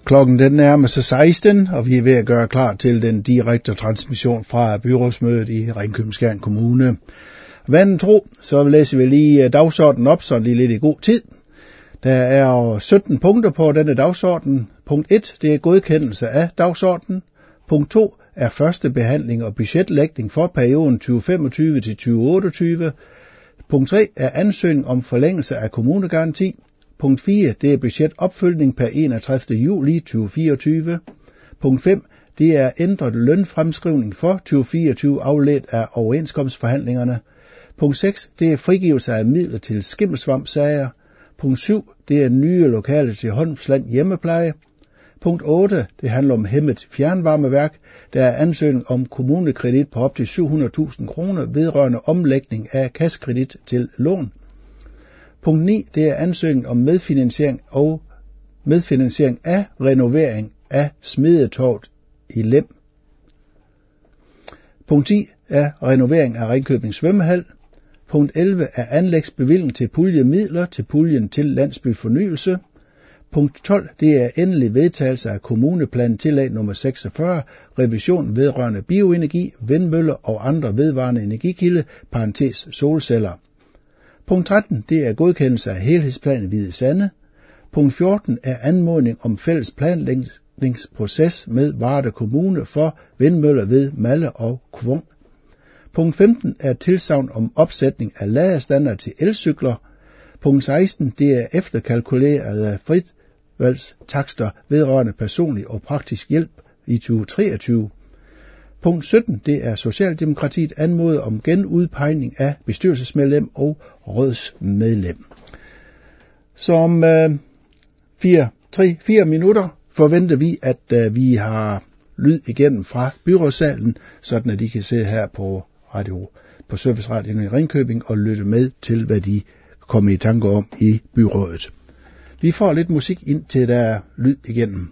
Klokken den nærmer sig 16, og vi er ved at gøre klar til den direkte transmission fra byrådsmødet i Ringkøbing-Skjern Kommune. Vanen tro, så læser vi lige dagsordenen op, så lige lidt i god tid. Der er 17 punkter på denne dagsorden. Punkt 1, det er godkendelse af dagsordenen. Punkt 2 er første behandling og budgetlægning for perioden 2025 til 2028. Punkt 3 er ansøgning om forlængelse af kommunegaranti. Punkt 4, det er budgetopfølgning per 31. juli 2024. Punkt 5, det er ændret lønfremskrivning for 2024 afledt af overenskomstforhandlingerne. Punkt 6, det er frigivelse af midler til skimmelsvampsager. Punkt 7, det er nye lokaler til Holmsland hjemmepleje. Punkt 8, det handler om Hemmet fjernvarmeværk. Der er ansøgning om kommunekredit på op til 700.000 kroner vedrørende omlægning af kassekredit til lån. Punkt 9, det er ansøgning om medfinansiering af renovering af Smedetorvet i Lem. Punkt 10 er renovering af Ringkøbing svømmehal. Punkt 11 er anlægsbevilling til puljemidler til puljen til landsbyfornyelse. Punkt 12, det er endelig vedtagelse af kommuneplan tillæg nummer 46, revision vedrørende bioenergi, vindmøller og andre vedvarende energikilder, parentes solceller. Punkt 13, det er godkendelse af helhedsplanen Hvide Sande. Punkt 14 er anmodning om fælles planlægningsproces med Varde Kommune for vindmøller ved Malle og Kvung. Punkt 15 er tilsagn om opsætning af ladestandard til elcykler. Punkt 16, det er efterkalkuleret af fritvalgstakster vedrørende personlig og praktisk hjælp i 2023. Punkt 17, det er Socialdemokratiet anmodet om genudpegning af bestyrelsesmedlem og rådsmedlem. Som 4 minutter forventer vi, at vi har lyd igennem fra byrådssalen, sådan at de kan sidde her på Serviceradioen i Ringkøbing og lytte med til, hvad de kommer i tanke om i byrådet. Vi får lidt musik ind til der er lyd igennem.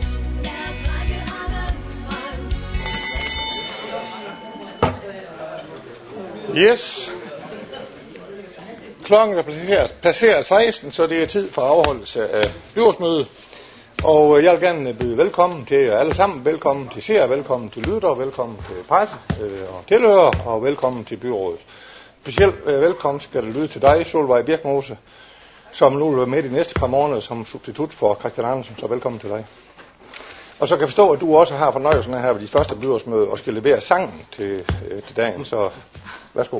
Yes. Klokken er passeret 16, så det er tid for afholdelse af byrådsmødet. Og jeg vil gerne byde velkommen til jer alle sammen. Velkommen til seere, velkommen til lyttere, velkommen til presse og tilhørere, og velkommen til byrådet. Specielt velkommen skal det lyde til dig, Solvej Birkmose, som nu vil være med de næste par måneder som substitut for Christian Andersen, så velkommen til dig. Og så kan jeg forstå, at du også har fornøjelsen af her ved de første byrådsmøder og skal levere sangen til dagen, så værsgo.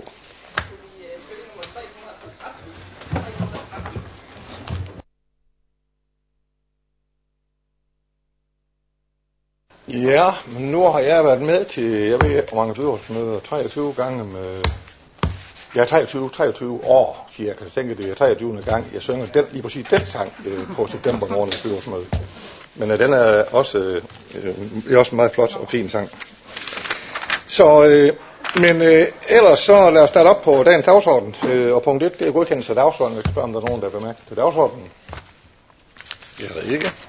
Ja, men nu har jeg været med til, jeg ved ikke hvor mange byrådsmøder, 23 gange med, ja 23 år cirka, jeg tænker det er 23. gang, jeg synger lige præcis den sang på september morgen i byrådsmødet. Men den er også en meget flot og fin sang. Så, ellers så lad os starte op på dagens dagsorden, og punkt 1, det er godkendelse af dagsordenen. Jeg skal spørge, om der er nogen, der vil med til dagsordenen. Det er der ikke.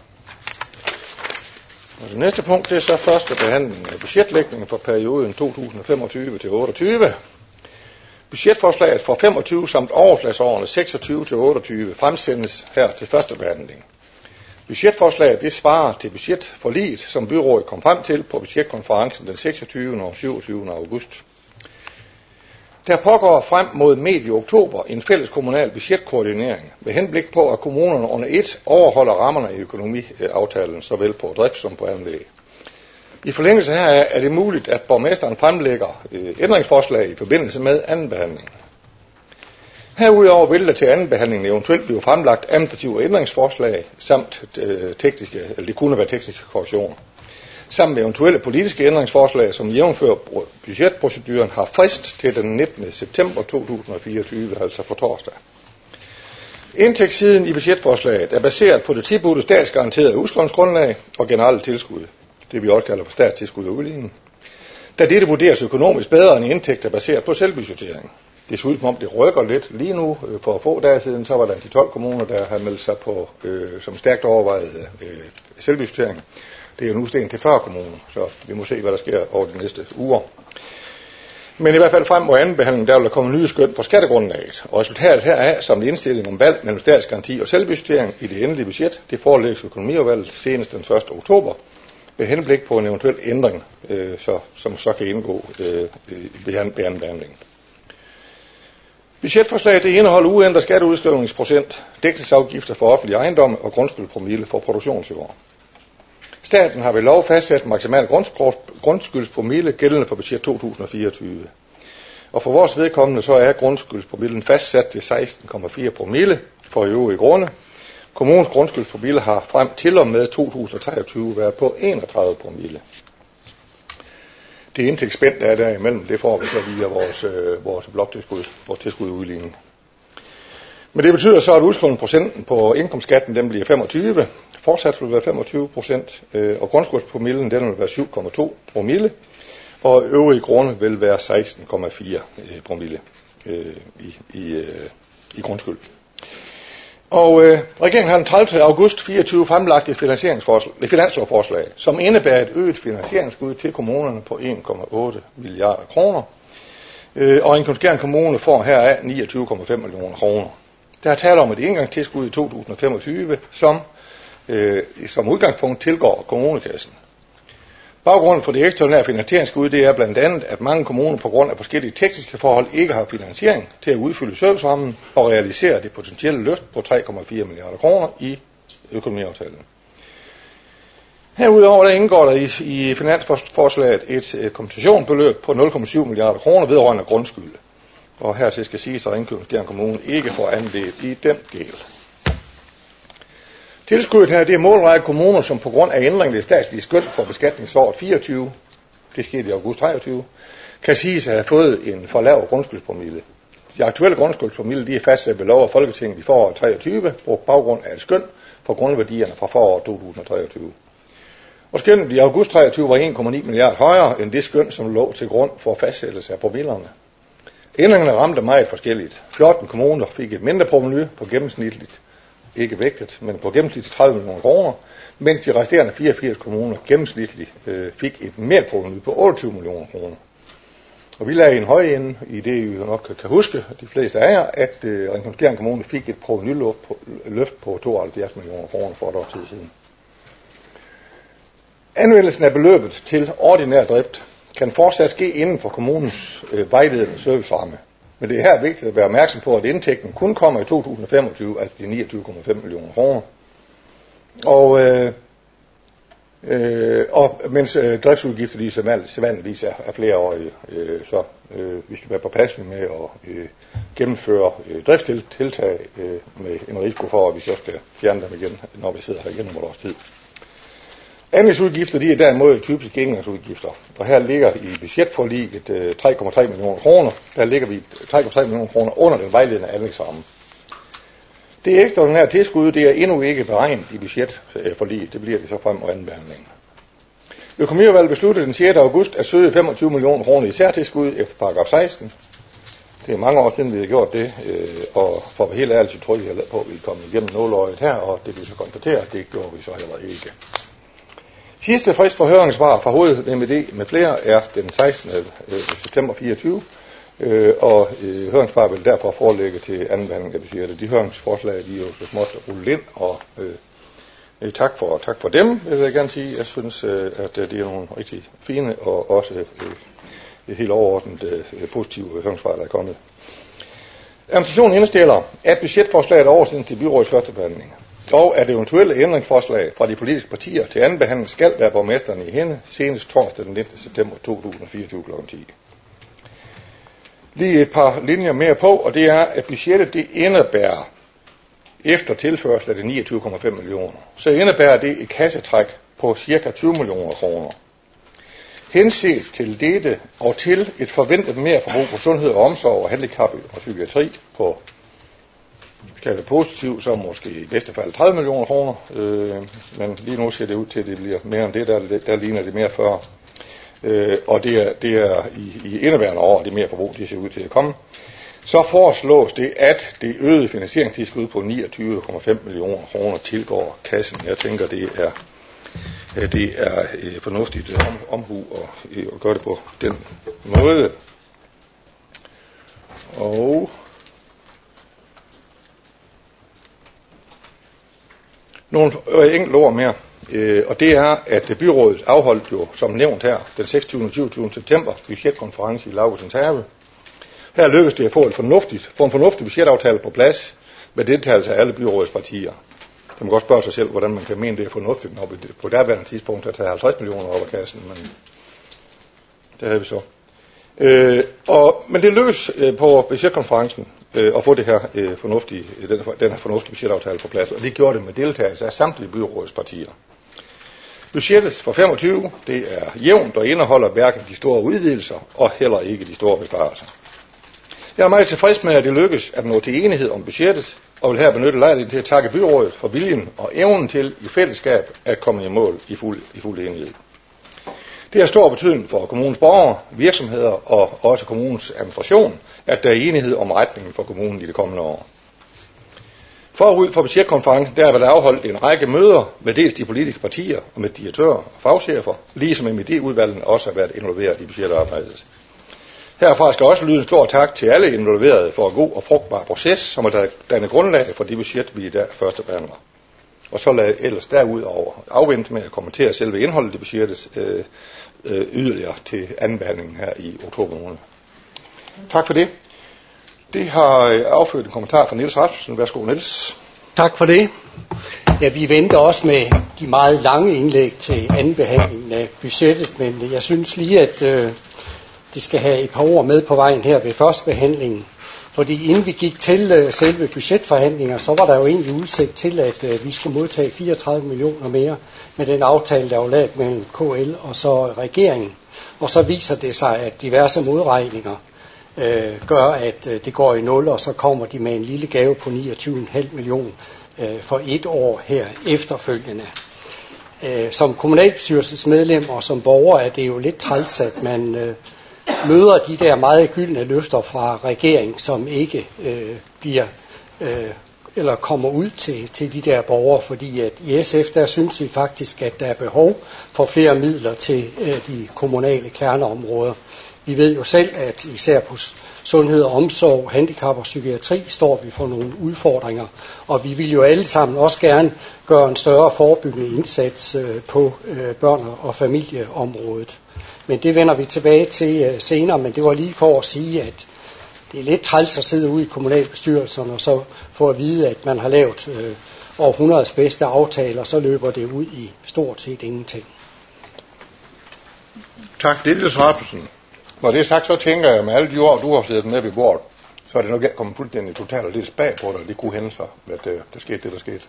Og det næste punkt, det er så første behandling af budgetlægningen for perioden 2025 til 28. Budgetforslaget for 25 samt overslagsårene 26 til 28 fremsendes her til første behandling. Budgetforslaget det svarer til budgetforliget, som byrådet kom frem til på budgetkonferencen den 26. og 27. august. Der pågår frem mod medio oktober en fælles kommunal budgetkoordinering med henblik på, at kommunerne under et overholder rammerne i økonomiaftalen, såvel på drift som på anlæg. I forlængelse heraf er det muligt, at borgmesteren fremlægger ændringsforslag i forbindelse med anden behandling. Herudover vil der til anden behandling eventuelt blive fremlagt administrative ændringsforslag samt tekniske, eller det kunne være tekniske korrektioner, sammen med eventuelle politiske ændringsforslag, som jævnfører budgetproceduren har frist til den 19. september 2024, altså på torsdag. Indtægtssiden i budgetforslaget er baseret på det tilbudte statsgaranterede udskrivningsgrundlag og generelle tilskud, det vi også kalder for statstilskud og udligning, da dette vurderes økonomisk bedre end indtægter baseret på selvbudgettering. Det ser ud som om det rykker lidt lige nu. For få dage siden, så var der de 12 kommuner, der har meldt sig på som stærkt overvejet selvbudgettering. Det er jo nu stegen til 40 kommuner, så vi må se, hvad der sker over de næste uger. Men i hvert fald frem mod anden behandling, der vil der komme nye skøn for skattegrundlaget. Og resultatet heraf, som en indstilling om valg mellem statsgaranti og selvbudgettering i det endelige budget, det forelægges økonomiudvalget senest den 1. oktober, med henblik på en eventuel ændring, som så kan indgå ved anden behandling. Budgetforslaget det indeholder uændret skatteudskrivningsprocent, dækningsafgifter for offentlige ejendomme og grundskyldspromille for produktionsjord. Staten har ved lov fastsat maksimal grundskyldspromille gældende for budget 2024. Og for vores vedkommende så er grundskyldspromillen fastsat til 16,4 promille for øvrige grunde. Kommunens grundskyldspromille har frem til og med 2023 været på 31 promille. Det indtægtsspænd, der er derimellem, det får vi så via vores bloktilskud, vores tilskud udligning. Men det betyder så, at udskrivningsprocenten på indkomstskatten, den bliver 25. Fortsat vil være 25%, og grundskyldspromillen, den vil være 7,2 promille, og øvrige grunde vil være 16,4 promille i grundskyld. Og regeringen har den 30. august 24 fremlagt et finanslovforslag, som indebærer et øget finansieringsskud til kommunerne på 1,8 milliarder kroner. Og Ringkøbing Kommune får heraf 29,5 millioner kroner. Der er tale om et engangstilskud i 2025, som udgangspunkt tilgår kommunekassen. Baggrunden for det ekstraordinære finansieringsskud, det er blandt andet, at mange kommuner på grund af forskellige tekniske forhold ikke har finansiering til at udfylde servicerammen og realisere det potentielle løft på 3,4 milliarder kroner i økonomiaftalen. Herudover der indgår der i finansforslaget et kompensationsbeløb på 0,7 milliarder kroner vedrørende grundskyld. Og hertil skal siges, at Ringkøbing Kommune ikke får andel i den del. Tilskuddet her, det er målrettet kommuner, som på grund af ændringen i det statslige skøn for beskatningsåret 24, det skete i august 23, kan siges at have fået en for lav grundskyldspromille. De aktuelle grundskyldspromille, de er fastsat ved lov af Folketinget i foråret 23, på baggrund af et skøn for grundværdierne fra foråret 2023. Og skønnet i august 23 var 1,9 milliarder højere end det skøn, som lå til grund for fastsættelse af promillerne. Ændringerne ramte meget forskelligt. 14 kommuner fik et mindre provenu på gennemsnitligt, ikke vægtet, men på gennemsnitligt 30 millioner kroner, mens de resterende 84 kommuner gennemsnitligt fik et mere provenu på 28 millioner kroner. Og vi lagde en høj ende i det, I nok kan huske, de fleste af jer, at Ringkøbing Kommune fik et provenuløft på 72 millioner kroner for et år tid siden. Anvendelsen af beløbet til ordinær drift kan fortsat ske inden for kommunens vejledende serviceramme. Men det er her vigtigt at være opmærksom på, at indtægten kun kommer i 2025, altså de 29,5 millioner kroner. Og mens driftsudgifter lige sædvanligvis er flereårige, så vi skal være påpasselige med at gennemføre driftstiltag med en risiko for, at vi så skal fjerne dem igen, når vi sidder her igen om et års tid. Anlægsudgifter, de er derimod typisk engangsudgifter, og her ligger i budgetforliget 3,3 millioner kroner. Der ligger vi 3,3 millioner kroner under den vejledende anlægsramme. Det ekstraordinære tilskud, det er endnu ikke beregnet i budgetforliget. Det bliver det så frem og anden behandling. Økonomiudvalget besluttede den 6. august at søge 25 millioner kroner i særtilskud efter paragraf 16. Det er mange år siden, vi har gjort det, og for at være helt ærligt, så tror jeg på, at vi kommer igennem nåleøjet her, og det vil så konstatere, at det gjorde vi så heller ikke. Sidste frist for høringssvar fra hoved-MD med flere er den 16. september 24, og høringssvar vil derfor forelægge til anden behandling af budgettet. De høringsforslag, de er jo så småt rullet ind, og tak for dem, vil jeg gerne sige. Jeg synes, at det er nogle rigtig fine og også helt overordnet positive høringssvar, der er kommet. Administrationen indstiller, at budgetforslaget oversendes til byrådets første behandling. Dog at eventuelle ændringsforslag fra de politiske partier til anden behandling skal være borgmesteren i hende senest torsdag den 19. september 2024 kl. 10. Lige et par linjer mere på, og det er, at budgettet det indebærer, efter tilførsel af de 29,5 millioner, så indebærer det et kassetræk på ca. 20 millioner kroner. Henset til dette og til et forventet mere forbrug på sundhed og omsorg og handicap og psykiatri på, skal det positivt, så måske i bedste fald 30 millioner kroner, men lige nu ser det ud til, at det bliver mere end det, der ligner det mere 40. Og det er i indeværende år, det mere forbrug, det ser ud til at komme. Så foreslås det, at det øgede finansieringstilskud på 29,5 millioner kroner tilgår kassen. Jeg tænker, det er fornuftigt omhu at gøre det på den måde. Og nogle enkelte ord mere. Og det er, at byrådet afholdt jo, som nævnt her, den 26. og 27. september, budgetkonference i Laugusens Have. Her lykkedes det at få en fornuftig budgetaftale på plads med deltagelse af alle byrådets partier. Man kan godt spørge sig selv, hvordan man kan mene, det er fornuftigt, når vi på derværende tidspunkt har taget 50 millioner op af kassen, men det havde vi så. Men det lykkedes på budgetkonferencen at få det her den her fornuftige budgetaftale på plads, og det gjorde det med deltagelse af samtlige byrådets partier. Budgettet for 25, det er jævnt og indeholder hverken de store udvidelser og heller ikke de store besparelser. Jeg er meget tilfreds med, at det lykkes at nå til enighed om budgettet, og vil her benytte lejligheden til at takke byrådet for viljen og evnen til i fællesskab at komme i mål i fuld enighed. Det har stor betydning for kommunens borgere, virksomheder og også kommunens administration, at der er enighed om retningen for kommunen i det kommende år. Forud for budgetkonferencen der er der afholdt en række møder med dels de politiske partier og med direktører og fagchefer, ligesom MID-udvalgene også har været involveret i budgetarbejdet. Herfra skal også lyde en stor tak til alle involverede for en god og frugtbar proces, som har dannet grundlag for det budget, vi i dag første behandler. Og så lad ellers derudover afvente med at kommentere selve indholdet i budgettet yderligere til anden behandlingen her i oktober måned. Tak for det. Det har affødt en kommentar fra Niels Rasmussen. Værsgo, Niels. Tak for det. Ja, vi venter også med de meget lange indlæg til anden behandling af budgettet, men jeg synes lige, at det skal have et par ord med på vejen her ved første behandlingen. Fordi inden vi gik til selve budgetforhandlinger, så var der jo egentlig udsigt til, at vi skulle modtage 34 millioner mere med den aftale, der var lavet mellem KL og så regeringen. Og så viser det sig, at diverse modregninger gør, at det går i nul, og så kommer de med en lille gave på 29,5 millioner for et år her efterfølgende. Som kommunalbestyrelsesmedlem og som borger er det jo lidt træls, at man møder de der meget gyldne løfter fra regeringen, som ikke bliver eller kommer ud til de der borgere, fordi at i SF der synes vi faktisk, at der er behov for flere midler til de kommunale kerneområder. Vi ved jo selv, at især på sundhed og omsorg, handicap og psykiatri står vi for nogle udfordringer, og vi vil jo alle sammen også gerne gøre en større forebyggende indsats på børne- og familieområdet. Men det vender vi tilbage til senere, men det var lige for at sige, at det er lidt træls at sidde ude i kommunalbestyrelserne og så få at vide, at man har lavet århundredets bedste aftaler, så løber det ud i stort set ingenting. Tak, Niels Rasmussen. Når det er sagt, så tænker jeg, med alle de år, du har siddet med ved bordet, så er det nok ikke kommet fuldstændig totalt og lidt bag på dig. Det kunne hænde sig, at der skete det, der skete.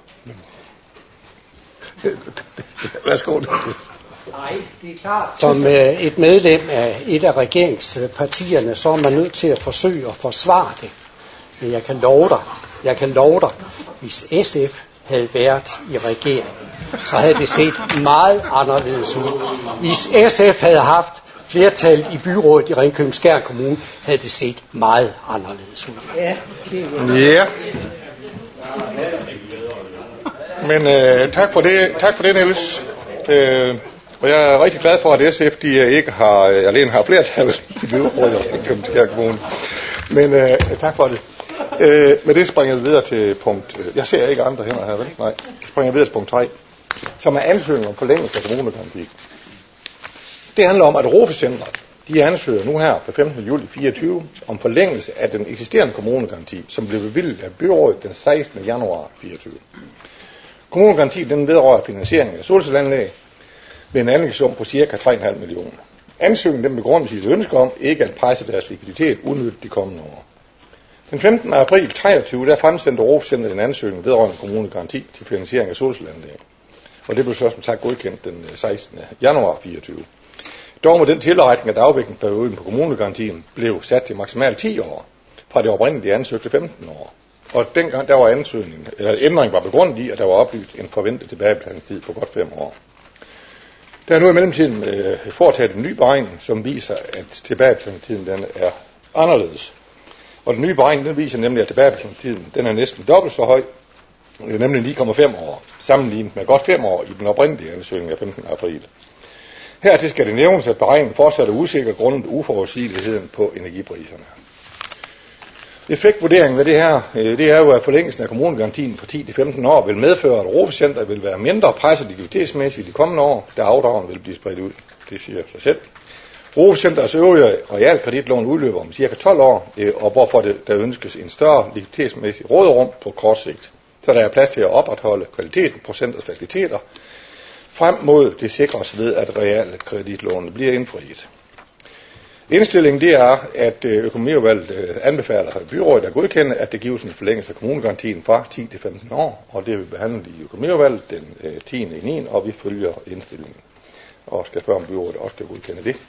Værsgo. Nej, det er klart. Som et medlem af et af regeringspartierne, så er man nødt til at forsøge at forsvare det. Men jeg kan love dig, hvis SF havde været i regeringen, så havde det set meget anderledes ud. Hvis SF havde haft flertallet i byrådet i Ringkøbing-Skjern Kommune, havde det set meget anderledes ud. Ja. Men tak for det, Niels. Og jeg er rigtig glad for, at SF de ikke alene har flertallet i byrådet i Ringkøbing-Skjern Kommune. Men tak for det. Med det springer jeg videre til punkt. Jeg ser ikke andre hænder her, vel? Nej. Springer videre til punkt 3, som er ansøgning om forlængelse af kommunegaranti. Det handler om, at ROFE-centret, de ansøger nu her på 15. juli 2024 om forlængelse af den eksisterende kommunegaranti, som blev bevilget af byrådet den 16. januar 2024. Kommunegaranti den vedrører finansiering af solcelleanlæg med en anlægssum på ca. 3,5 millioner. Ansøgningen den begrundes i et ønske om ikke at presse deres likviditet unødigt de kommende år. Den 15. april 2023 der fremsendte ROFE-centret en ansøgning vedrørende kommunegaranti til finansiering af solcelleanlæg. Og det blev så som sagt godkendt den 16. januar 2024. Dog med den tilretning, at afviklingsperioden på kommunegarantien blev sat til maksimalt 10 år, fra det oprindelige ansøgte 15 år. Og dengang der var ændringen var begrundet i, at der var oplyst en forventet tilbagebetalingstid på godt 5 år. Der er nu i mellemtiden foretaget en ny beregning, som viser, at tilbagebetalingstiden den er anderledes. Og den nye beregning den viser nemlig, at tilbagebetalingstiden den er næsten dobbelt så høj, nemlig 9,5 år, sammenlignet med godt 5 år i den oprindelige ansøgning af 15. april. Hertil skal det nævnes, at beregningen fortsat er usikker grundet uforudsigeligheden på energipriserne. Effektvurderingen af det her, det er jo, at forlængelsen af kommunegarantien på 10-15 år vil medføre, at ROFE-center vil være mindre presset likviditetsmæssigt i de kommende år, da afdragen vil blive spredt ud. Det siger sig selv. ROFE-centers øvrige realkreditlån udløber om cirka 12 år, og hvorfor der ønskes en større likviditetsmæssig råderum på kort sigt, så der er plads til at opretholde kvaliteten på centers faciliteter, frem mod det sikres ved, at realkreditlånene bliver indfriet. Indstillingen det er, at økonomiudvalget anbefaler byrådet at godkende, at det gives en forlængelse af kommunegarantien fra 10 til 15 år, og det vil behandlet i økonomiudvalget den 10.9., og vi følger indstillingen og skal spørge, om byrådet også skal godkende det.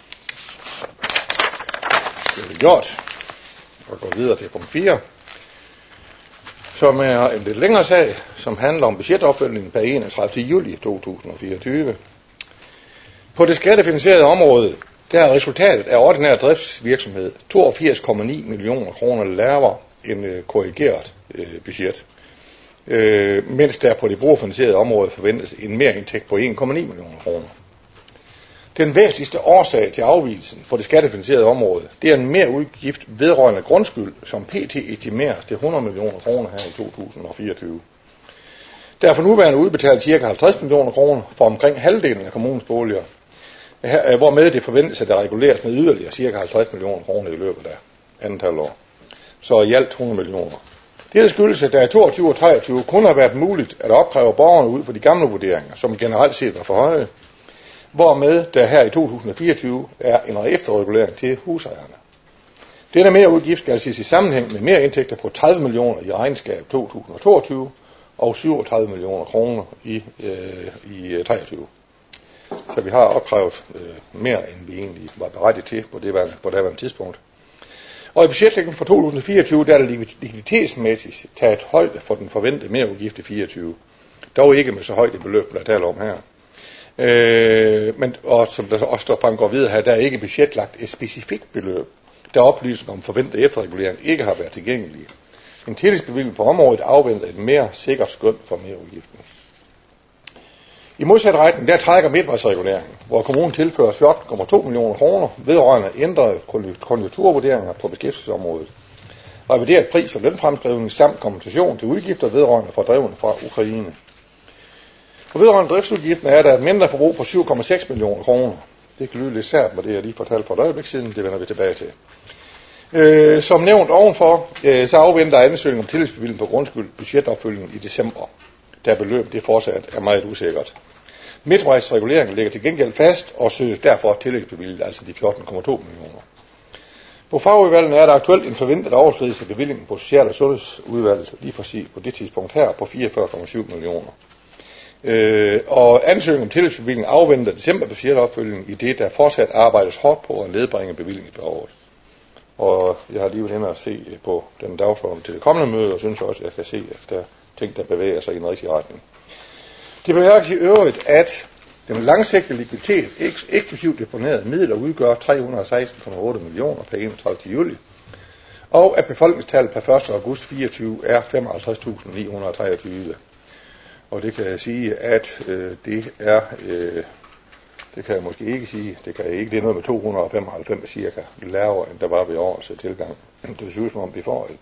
Det er det gjort, og går videre til punkt 4, som er en lidt længere sag, som handler om budgetopfølgningen per 31. juli 2024. På det skattefinansierede område, der er resultatet af ordinær driftsvirksomhed 82,9 millioner kroner lavere end korrigeret budget, mens der på det brugerfinansierede område forventes en merindtægt på 1,9 millioner kroner. Den væsentligste årsag til afvigelsen på det skattefinansierede område, det er en merudgift vedrørende grundskyld, som pt. Estimeres til 100 millioner kroner her i 2024. Der er for nuværende udbetalt ca. 50 millioner kroner for omkring halvdelen af kommunens boliger, hvormed det forventes, at der reguleres med yderligere ca. 50 millioner kroner i løbet af andet halvår. Så i alt 100 millioner. Det skyldes, at der i 22 og 23 kun har været muligt at opkræve borgerne ud for de gamle vurderinger, som generelt set var for høje, hvormed der her i 2024 er en efterregulering til husejerne. Denne merudgift skal ses i sammenhæng med merindtægter på 30 millioner i regnskab 2022 og 37 millioner kroner i 23. Så vi har opkrævet mere, end vi egentlig var berettiget til på det tidspunkt. Og i budgetlægningen for 2024, der er det likviditetsmæssigt taget højde for den forventede merudgift i 24. Dog ikke med så højt et beløb, der taler om her. Men og som der også fremgår videre her, der er ikke budgetlagt et specifikt beløb, der oplysninger om forventet efterregulering ikke har været tilgængelige. En tillægsbevilling på området afventer et mere sikkert skøn for merudgiften. I modsat retning, der trækker midtvejsreguleringen, hvor kommunen tilfører 14,2 millioner kroner vedrørende ændrede konjunkturvurderinger på beskæftigelsesområdet, revideret pris- og lønfremskrivning samt kompensation til udgifter vedrørende fordrevne fra Ukraine. For vedrørende driftsudgiften er der et mindre forbrug på 7,6 millioner kroner. Det kan lyde lidt sært med det, jeg lige fortalte for et øjeblik siden. Det vender vi tilbage til. Som nævnt ovenfor, så afventer ansøgningen om tillægsbevilling på grundskyld budgetopfølgning i december, da beløbet det fortsat er meget usikkert. Midtvejsreguleringen ligger til gengæld fast og søges derfor tillægsbevilling, altså de 14,2 millioner. På fagudvalgene er der aktuelt en forventet overskridelse af bevillingen på Social- og Sundhedsudvalget, lige præcis på det tidspunkt her, på 44,7 millioner. Og ansøgningen om tillægsbevilling afventer decemberbudgetopfølgning i det, der fortsat arbejdes hårdt på at nedbringe bevillingsbehovet. Og jeg har lige været inde og se på den dagsorden til det kommende møde, og synes også, at jeg kan se, at der er ting, der bevæger sig i den rigtige retning. Det bemærkes i øvrigt, at den langsigtede likviditet, eksklusivt deponerede midler, udgør 316,8 millioner per 31. juli, og at befolkningstallet per 1. august 24 er 55.923. Og det kan jeg sige, at det er, det kan jeg måske ikke sige, det er noget med 295 cirka lavere, end der var ved årets tilgang. Det ser ud som om vi får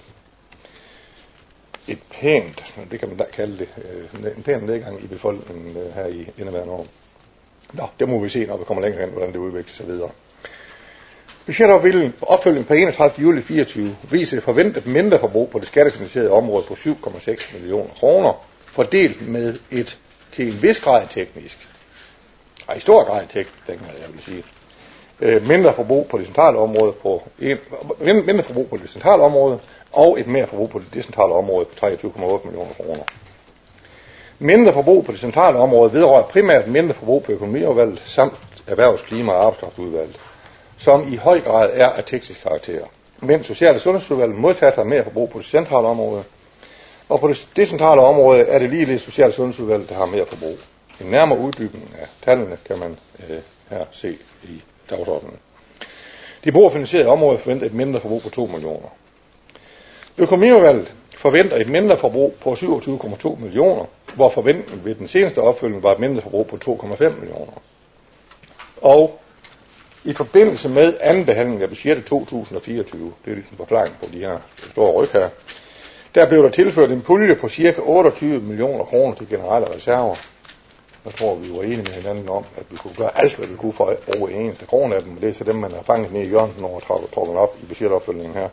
et pænt, det kan man da kalde det, en pæn nedgang i befolkningen her i indeværende år. Nå, det må vi se, når vi kommer længere hen, hvordan det udvikler sig videre. Budgetopfølgning på 31. juli 24 viser forventet mindre forbrug på det skattefinansierede område på 7,6 millioner kroner, fordelt med et til en vis grad teknisk, i stor grad teknisk, jeg vil sige, mindre forbrug på det centrale område mindre forbrug på det centrale område og et mere forbrug på det decentrale område på 23,8 millioner kroner. Mindre forbrug på det centrale område vedrører primært mindre forbrug på økonomiudvalget samt erhvervs-, klima- og arbejdskraftudvalget, som i høj grad er af teknisk karakter. Mens Social- og Sundhedsudvalget modsat har mere forbrug på det centrale område, og på det decentrale område er det ligeledes Social- og Sundhedsudvalget, der har mere forbrug. En nærmere udbygning af tallene kan man her se i dagsordenen. De brugerfinansierede områder forventer et mindre forbrug på 2 millioner. Økonomiudvalget forventer et mindre forbrug på 27,2 millioner, hvor forventningen ved den seneste opfølgning var et mindre forbrug på 2,5 millioner. Og I forbindelse med anden behandling af budgettet 2024, det er ligesom forklaring på de her store ryg her, der blev der tilført en pulje på ca. 28 millioner kroner til generelle reserver. Jeg tror, vi var enige med hinanden om, at vi kunne gøre alt, hvad vi kunne for at bruge en eneste krone af dem, og det er så dem, man har fanget ned i hjørnet, når man trækker op i budgetopfølgningen her.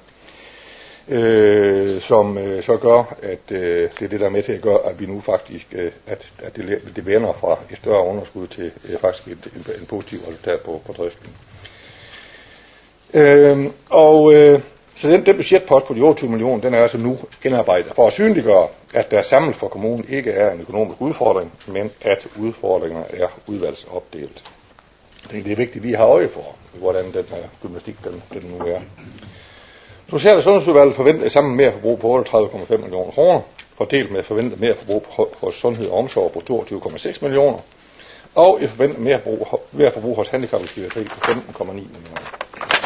Som så gør, at det er det, der er med til at gøre, at vi nu faktisk, at det vender fra et større underskud til faktisk en positiv resultat på driften. Så den budgetpost på de 28 millioner, den er altså nu indarbejdet for at synliggøre, at der samlet for kommunen ikke er en økonomisk udfordring, men at udfordringerne er udvalgsopdelt. Det er vigtigt, at vi har øje for, hvordan den her gymnastik den nu er. Social- og sundhedsudvalget forventer sammen med merforbrug på 38,5 millioner kroner, fordelt med forventet merforbrug hos sundhed og omsorg på 22,6 millioner, og et forventet merforbrug hos handicap og psykiatri på 15,9 millioner.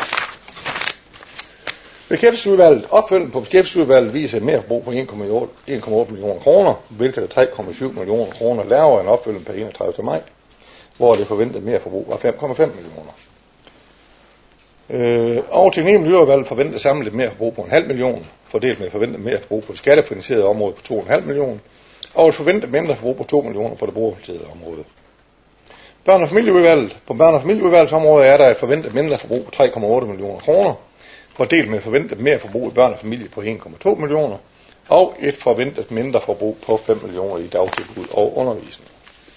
Opfølgningen på beskæftigelsesudvalget viser et merforbrug på 1,8 millioner kroner, hvilket er 3,7 millioner kroner lavere end opfølgningen per 31. maj, hvor det forventede merforbrug var 5,5 millioner. Og til miljøudvalget forventet samlet et merforbrug på 0,5 millioner, fordelt med forventet merforbrug på det skattefinansierede område på 2,5 millioner, og et forventet mindre forbrug på 2 millioner på det brugerfinansierede område. På børne- og familieudvalgets område er der et forventet mindre forbrug på 3,8 millioner kroner, fordelt med forventet merforbrug i børn og familie på 1,2 millioner, og et forventet mindre forbrug på 5 millioner i dagtilbud og undervisning.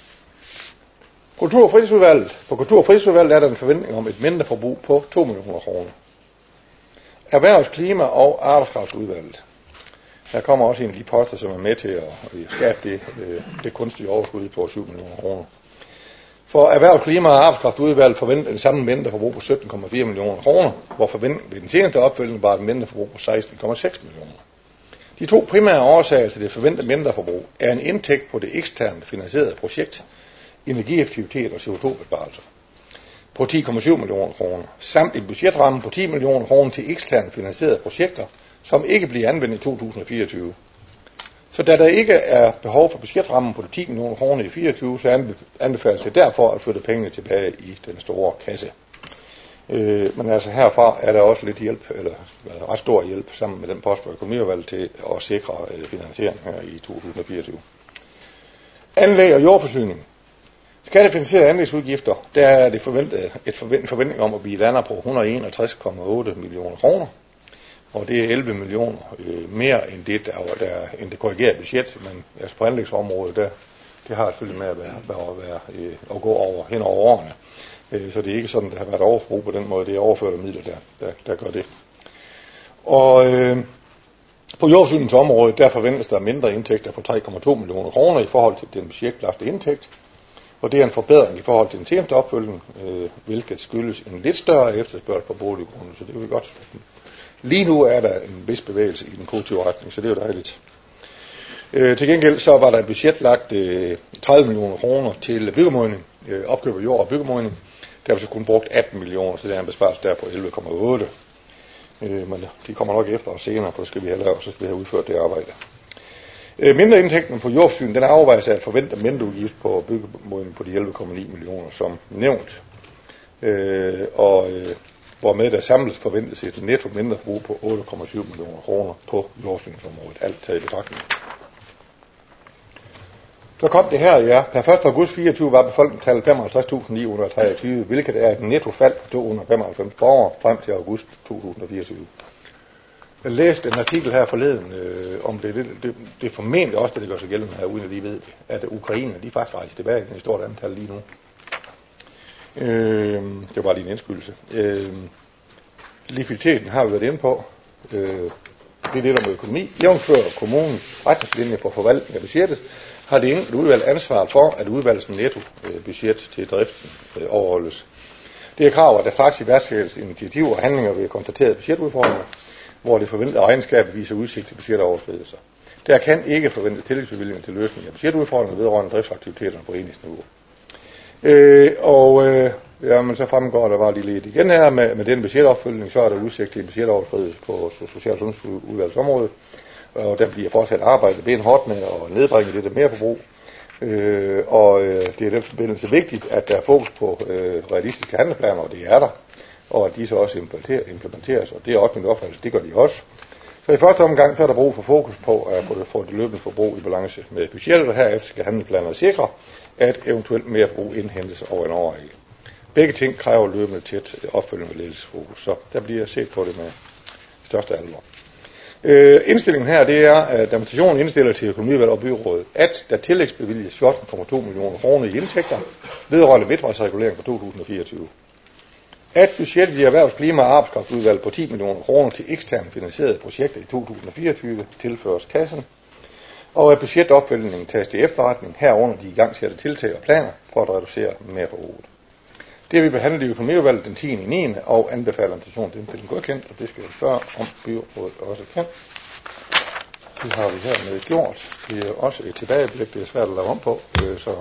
På kultur- og fritidsudvalget er der en forventning om et mindre forbrug på 2 millioner kroner. Erhvervs-, klima- og arbejdskraftsudvalget. Der kommer også en af de poster, som er med til at skabe det kunstige overskud på 7 millioner kroner. For erhvervs-, klima- og arbejdskraftsudvalget forventer en samlet mindre forbrug på 17,4 millioner kroner, hvor forventningen ved den seneste opfølgning var et mindre forbrug på 16,6 millioner. De to primære årsager til det forventede mindre forbrug er en indtægt på det eksternt finansierede projekt, energieffektivitet og CO2-besparelser på 10,7 millioner kroner, samt en budgetramme på 10 millioner kroner til eksternt finansierede projekter, som ikke bliver anvendt i 2024. Så da der ikke er behov for budgetrammen på de 10 millioner kroner i 2024, så anbefales det derfor at flytte pengene tilbage i den store kasse. Men altså herfra er der også lidt hjælp, eller ret stor hjælp, sammen med den post for økonomiudvalget til at sikre finansiering her i 2024. Anlæg og jordforsyning. Skattefinansierede anlægsudgifter, der er det en forventning om at blive lander på 161,8 millioner kroner. Og det er 11 millioner mere end det, end det korrigerede budget, men altså på anlægsområdet, det har selvfølgelig med at gå over hen over årene. Så det er ikke sådan, at der har været overforbrug på den måde. Det er overførte midler, der gør det. Og på jordforsyningsområdet, der forventes der mindre indtægter på 3,2 millioner kroner i forhold til den budgetlagte indtægt. Og det er en forbedring i forhold til den seneste opfølgning, hvilket skyldes en lidt større efterspørgsel på boliggrunde, så det er jo godt. Lige nu er der en vis bevægelse i den positive retning, så det er jo dejligt. Til gengæld så var der budgetlagt 30 millioner kroner til byggemodning, opkøb af jord og byggemodning. Der har vi så kun brugt 18 millioner, så det er en besparelse der på 11,8. Men de kommer nok efter os senere, for så skal vi have udført det arbejde. Mindre indtægten på jordforsyning, den afvejes af at forvente mindre udgift på byggemodning på de 11,9 millioner, som nævnt. Hvormed der samlet forventes et netto mindre forbrug på 8,7 millioner kroner på jordforsyningsområdet, alt taget i betragtning. Så kom det her, ja. Per 1. august 24 var befolkningstallet 55.923, hvilket er et nettofald på 295 borgere frem til august 2024. Jeg læste en artikel her forleden om det er formentlig også, det gør sig gældende her, uden at de ved det, at Ukraine, de faktisk rejser tilbage i et stort antal lige nu. Det var lige en indskyldelse. Likviditeten har vi været inde på. Det er det der med økonomi. Jævnfører kommunens retningslinjer for forvaltning af budgettet, har det enkelte udvalg ansvar for, at udvalgets nettobudget til driften overholdes. Det er krav, at der straks iværksættes initiativer og handlinger ved konstaterede budgetudfordringer, hvor det forventede regnskab viser udsigt til budgetoverskridelser. Der kan ikke forvente tillægsbevillinger til løsning af budgetudfordringer vedrørende driftsaktiviteterne på enhedsniveau. Men så fremgår der bare lige lidt igen her med den budgetopfølgning, så er der udsigt til en budgetoverskridelse på Social- og Sundhedsudvalgets område, og der bliver fortsat arbejdet benhårdt med at nedbringe det der merforbrug, Det er i den forbindelse vigtigt, at der er fokus på realistiske handleplaner, og det er der, og at de så også implementeres, og det er også min opfattelse, det gør de også. Så i første omgang så er der brug for fokus på at få det løbende forbrug i balance med budgettet, og herefter skal handleplanerne sikre, at eventuelt mere forbrug indhentes over en årrække. Begge ting kræver løbende tæt opfølgende ledelsesfokus, så der bliver set på det med største alvor. Indstillingen her, det er, at administrationen indstiller til økonomiudvalget og byrådet, at der tillægsbevilges 14,2 millioner kroner i indtægter vedrørende midtvejsregulering for 2024. At budgettet i Erhvervs-, Klima- og Arbejdskraftudvalget på 10 millioner kroner til eksternt finansierede projekter i 2024 tilføres kassen, og at budgetopfølgningen tages til efterretning herunder de igangsatte tiltag og planer for at reducere merforbruget. Det har vi behandlet i økonomiudvalget den 10.9. og anbefaler administrationen den til den godkendt, og det skal jeg spørge om byrådet også kan. Det har vi hermed gjort. Det er også et tilbageblik, det er svært at lave om på, så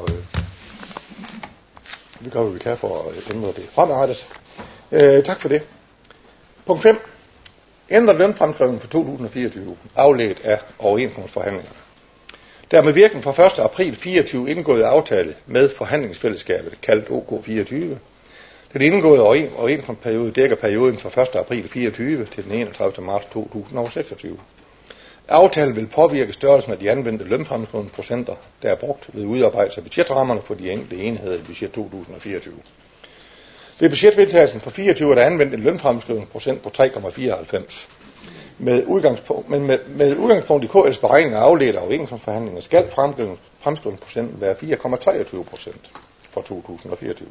vi gør, hvad vi kan for at ændre det fremadrettet. Tak for det. Punkt 5. Ændret lønfremskrivning for 2024, afledt af overenskomstforhandlingerne. Der er med virkning fra 1. april 24 indgået aftale med forhandlingsfællesskabet, kaldet OK24. Den indgåede overenskomstperiode dækker perioden fra 1. april 24 til den 31. marts 2026. Aftalen vil påvirke størrelsen af de anvendte lønfremskrivningsprocenter, der er brugt ved udarbejdelse af budgetrammerne for de enkelte enheder i budget 2024. Ved budgetvedtagelsen for 24 er der anvendt en lønfremskrivningsprocent på 3,94. Med udgangspunkt i KL's beregninger afledt af overenskomstforhandlinger skal fremskrivningsprocenten være 4,23% for 2024.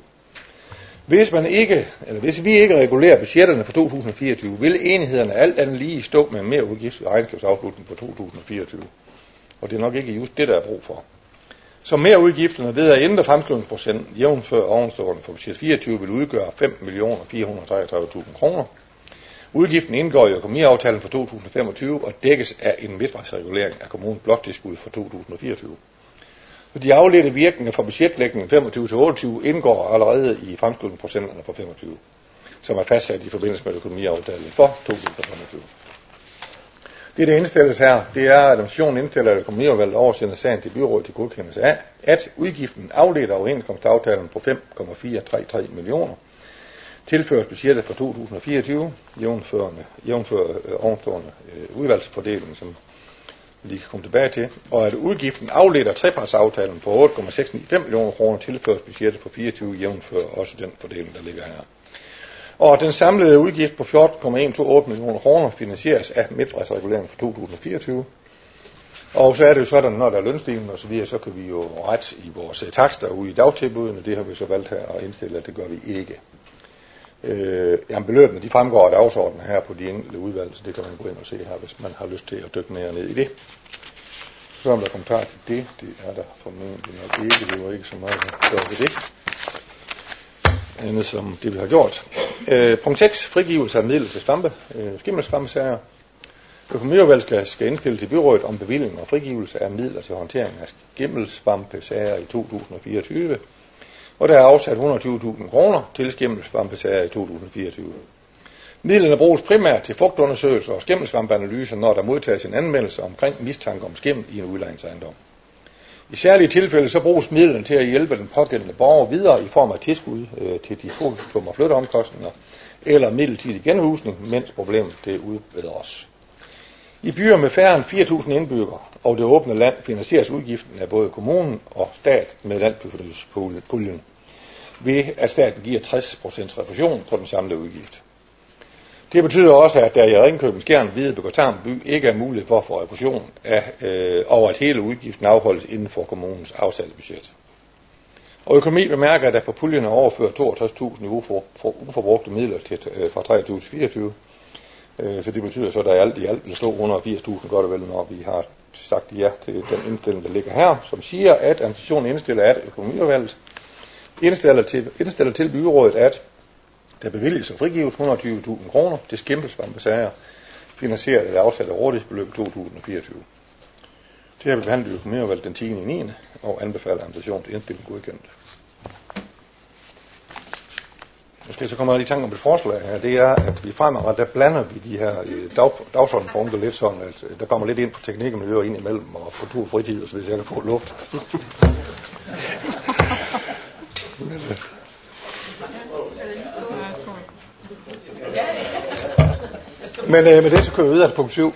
Hvis vi ikke regulerer budgetterne for 2024, vil enhederne alt andet lige stå med mere udgift ved regnskabsafslutning for 2024. Og det er nok ikke just det, der er brug for. Så mere udgifterne ved at ændre fremskrivningsprocenten jævnfør ovenstående for budget 24 vil udgøre 5.433.000 kroner. Udgiften indgår i økonomiaftalen for 2025 og dækkes af en midtvejsregulering af kommunens bloktilskud for 2024. De afledte virkninger for budgetlægningen 25-28 indgår allerede i fremskrivningsprocenterne for 25, som er fastsat i forbindelse med økonomiaftalen for 2025. Det, der indstilles her, det er, at administrationen indstiller, at økonomiudvalget oversender sagen til byrådet til godkendelse af, at udgiften afledt af overenskomstaftalen på 5,433 millioner tilføres budgettet for 2024, jævnfør ovenstående udvalgsfordeling, som vi lige kan komme tilbage til, og at udgiften afledt af trepartsaftalen på 8,695 millioner kroner tilføres budgettet for 24, jævnfør også den fordeling, der ligger her. Og den samlede udgift på 14,128 millioner kroner finansieres af midtvejsreguleringen for 2024. Og så er det jo sådan, når der er lønstigning og så videre, så kan vi jo rette i vores takster ude i dagtilbudene. Det har vi så valgt her at indstille, at det gør vi ikke. Beløbene de fremgår af dagsordenen her på de enkelte udvalg, så det kan man gå ind og se her, hvis man har lyst til at dykke mere ned i det. Så om der er kommentarer til det, det er der formentlig nok ikke. Det var ikke så meget at gøre ved det. Andet som det vi har gjort. Punkt 6. Frigivelse af midler til skimmelsvampesager. Økonomiudvalget skal indstille til byrådet om bevilling og frigivelse af midler til håndtering af skimmelsvampesager i 2024. Og der er afsat 120.000 kroner til skimmelsvampesager i 2024. Midlerne bruges primært til fugtundersøgelser og skimmelsvampeanalyser, når der modtages en anmeldelse omkring mistanke om skimmel i en udlejningsejendom. I særlige tilfælde så bruges midlerne til at hjælpe den pågældende borger videre i form af tilskud til depositum og flytteomkostninger eller midlertidig genhusning, mens problemet det udbedres. I byer med færre end 4.000 indbyggere og det åbne land finansieres udgiften af både kommunen og stat med landsbyfornyelsespuljen, ved at staten giver 60% refusion på den samlede udgift. Det betyder også, at der i Ringkøbing, Skjern, Videbæk og Tarmby ikke er mulighed for at få refusion over at hele udgiften afholdes inden for kommunens afsatte budget. Og økonomi bemærker, at der på puljen er overført 62.000 uforbrugte midler fra 23 til 24. Så det betyder så, at der i alt vil stå 180.000 godt og vel, når vi har sagt ja til den indstilling, der ligger her, som siger, at administrationen indstiller, at økonomiudvalget indstiller til byrådet, at der bevilges og frigives 120.000 kroner til skimmelsvampesager, finansieret af det afsatte rådighedsbeløb 2024. Det har vi behandlet i økonomiudvalget den 10.9. og anbefaler administrationen til indstilling godkendt. Måske så kommer jeg lige i tanke om et forslag her. Det er, at vi fremadrettet, der blander vi de her dagsordenspunkter lidt sådan, at der kommer lidt ind på teknik og miljø ind imellem, og kultur og fritid, så hvis jeg kan få luft. Men med det så kører vi videre til punkt 7.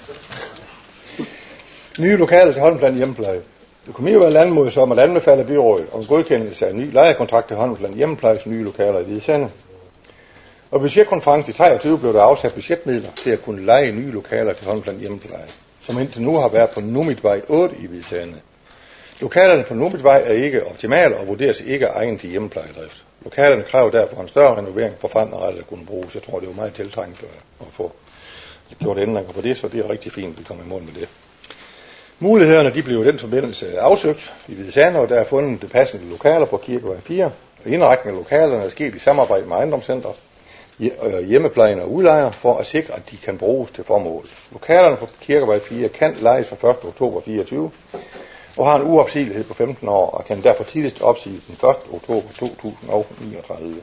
Nye lokaler til Holmsland Hjemmepleje. Økonomiudvalget anmodes om at anbefale byrådet om godkendelse af en ny lejekontrakt til Holmsland Hjemmeplejes nye lokaler i Hvide Sande. Og budgetkonferencen i 23 blev der afsat budgetmidler til at kunne leje nye lokaler til Holmsland Hjemmepleje, som indtil nu har været på Numitvej 8 i Hvide Sande. Lokalerne på Numitvej er ikke optimale og vurderes ikke egnet til hjemmeplejedrift. Lokalerne kræver derfor en større renovering for fremadrettet at kunne bruges. Jeg tror, det var meget tiltrængt at få gjort ændringer på det, så det er rigtig fint, at vi kommer i mål med det. Mulighederne de blev i den forbindelse afsøgt i Hvide Sande, og der er fundet det passende lokaler på Kirkevej 4. Indretningen af lokalerne er sket i samarbejde med ejendomscentret, hjemmeplejen og udlejer for at sikre, at de kan bruges til formål. Lokalerne på Kirkevej 4 kan lejes fra 1. oktober 24 og har en uopsigelighed på 15 år og kan derfor tidligst opsiges den 1. oktober 2039.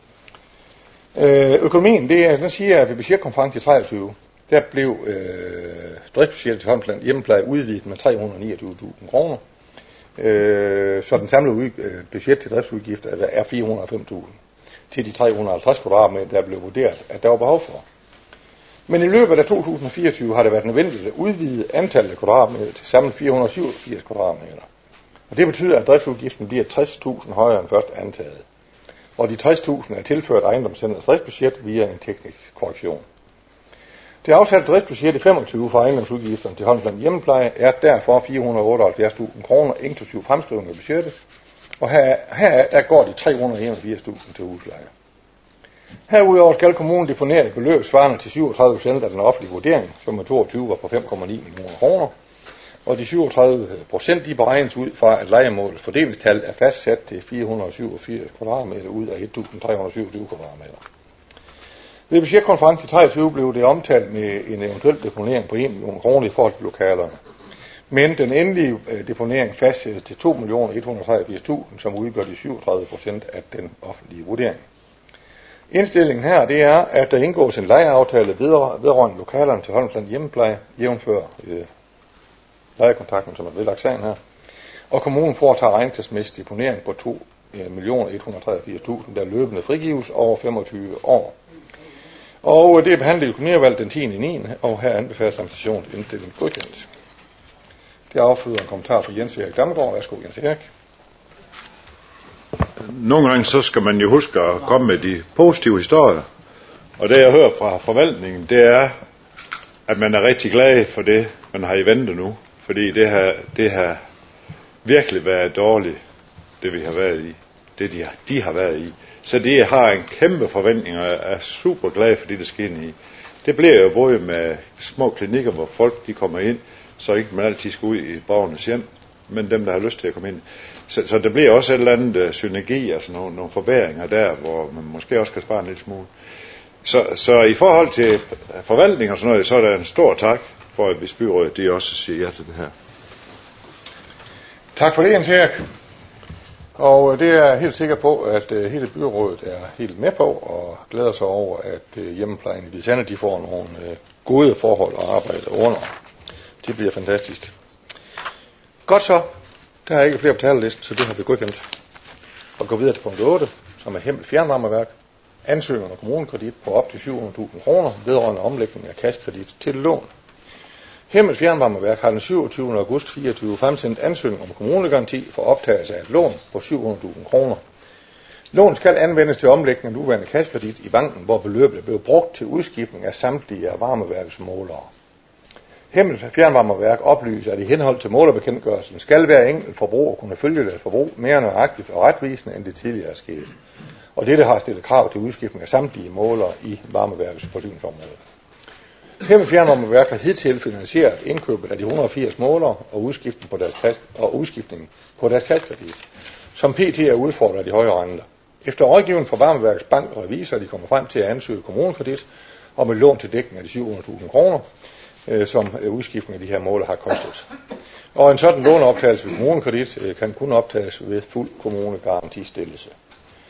Økonomien, den siger, at ved budgetkonferencen i 23, der blev driftsbudgettet til Holmsland Hjemmepleje udvidet med 329.000 kroner. Så den samlede budget til driftsudgifter er 405.000 til de 350 kvadratmeter, der blev vurderet, at der var behov for. Men i løbet af 2024 har det været nødvendigt at udvide antallet af kvadratmeter til samlet 487 kvadratmeter. Og det betyder, at driftsudgiften bliver 60.000 højere end først antaget. Og de 60.000 er tilført ejendomscentrets driftsbudget via en teknisk korrektion. Det afsatte driftsbudget i 25 for ejendomsudgifterne til Holmsland Hjemmepleje er derfor 478.000 kroner inklusiv fremskrivning af budgettet, og her der går de 381.000 til husleje. Herudover skal kommunen deponere et beløb svarende til 37% af den offentlige vurdering, som med 22 var på 5,9 millioner kroner, og de 37% de beregnes ud fra, at lejemålets fordelingstal er fastsat til 487 kvadratmeter ud af 1.327 kvadratmeter. Ved budgetkonferencen i 23 blev det omtalt med en eventuel deponering på 1 million kroner i forhold til lokalerne. Men den endelige deponering fastsættes til 2.183.000, som udgør de 37% af den offentlige vurdering. Indstillingen her, det er, at der indgås en lejeaftale vedrørende lokalerne til Holmsland Hjemmepleje, jævnfør lejekontrakten, som er vedlagt sagen her, og kommunen foretager regnskabsmæssig deponering på 2.183.000, der løbende frigives over 25 år. Og det er behandlet i økonomiudvalget den 10.9., og her anbefales administrationens indstilling godkendt. Det afføder en kommentar fra Jens Erik Damgaard. Værsgo, Jens Erik. Nogle gange så skal man jo huske at komme med de positive historier. Og det jeg hører fra forvaltningen, det er, at man er rigtig glad for det, man har i vente nu. Fordi det har virkelig været dårligt, det vi har været i. Det de har været i. Så det har en kæmpe forventning, og er super glad for det, der sker ind i. Det bliver jo både med små klinikker, hvor folk de kommer ind, så ikke man altid skal ud i borgernes hjem, men dem, der har lyst til at komme ind. Så der bliver også et eller andet synergi, altså nogle forbedringer der, hvor man måske også kan spare en lille smule. Så i forhold til forvaltning og sådan noget, så er der en stor tak for, at hvis byrådet de også siger ja til det her. Tak for det, Jens Erik. Og det er jeg helt sikker på, at hele byrådet er helt med på og glæder sig over, at hjemmeplejen i Hvide Sande, de får nogle gode forhold at arbejde under. Det bliver fantastisk. Godt så. Der er ikke flere på talerlisten, så det har vi godkendt. Og går videre til punkt 8, som er Hemmel Fjernvarmeværk. Ansøgning om kommunekredit på op til 700.000 kroner vedrørende omlægning af kassekredit til lån. Hemmel Fjernvarmeværk har den 27. august 24 fremsendt ansøgning om kommunegaranti for optagelse af et lån på 700.000 kroner. Lån skal anvendes til omlægning af nuværende kassekredit i banken, hvor beløbet er blevet brugt til udskiftning af samtlige af varmeværkets målere. Hemmel Fjernvarmeværk oplyser, at i henhold til målerbekendtgørelsen skal hver enkelt forbruger kunne følge deres forbrug mere nøjagtigt og retvisende, end det tidligere er sket. Og dette har stillet krav til udskiftning af samtlige målere i varmeværkets forsyningsområde. Hemmel Fjernvarmeværk har hidtil finansieret indkøbet af de 180 målere og udskiftningen på deres kassekredit, som pt. Er udfordret af de høje renter. Efter rådgivning fra Varmeværkets bank og revisor, de kommer frem til at ansøge kommunekredit om et lån til dækning af de 700.000 kroner, som udskiftning af de her måler har kostet. Og en sådan låneoptagelse ved kommunekredit kan kun optages ved fuld kommunegarantistillelse.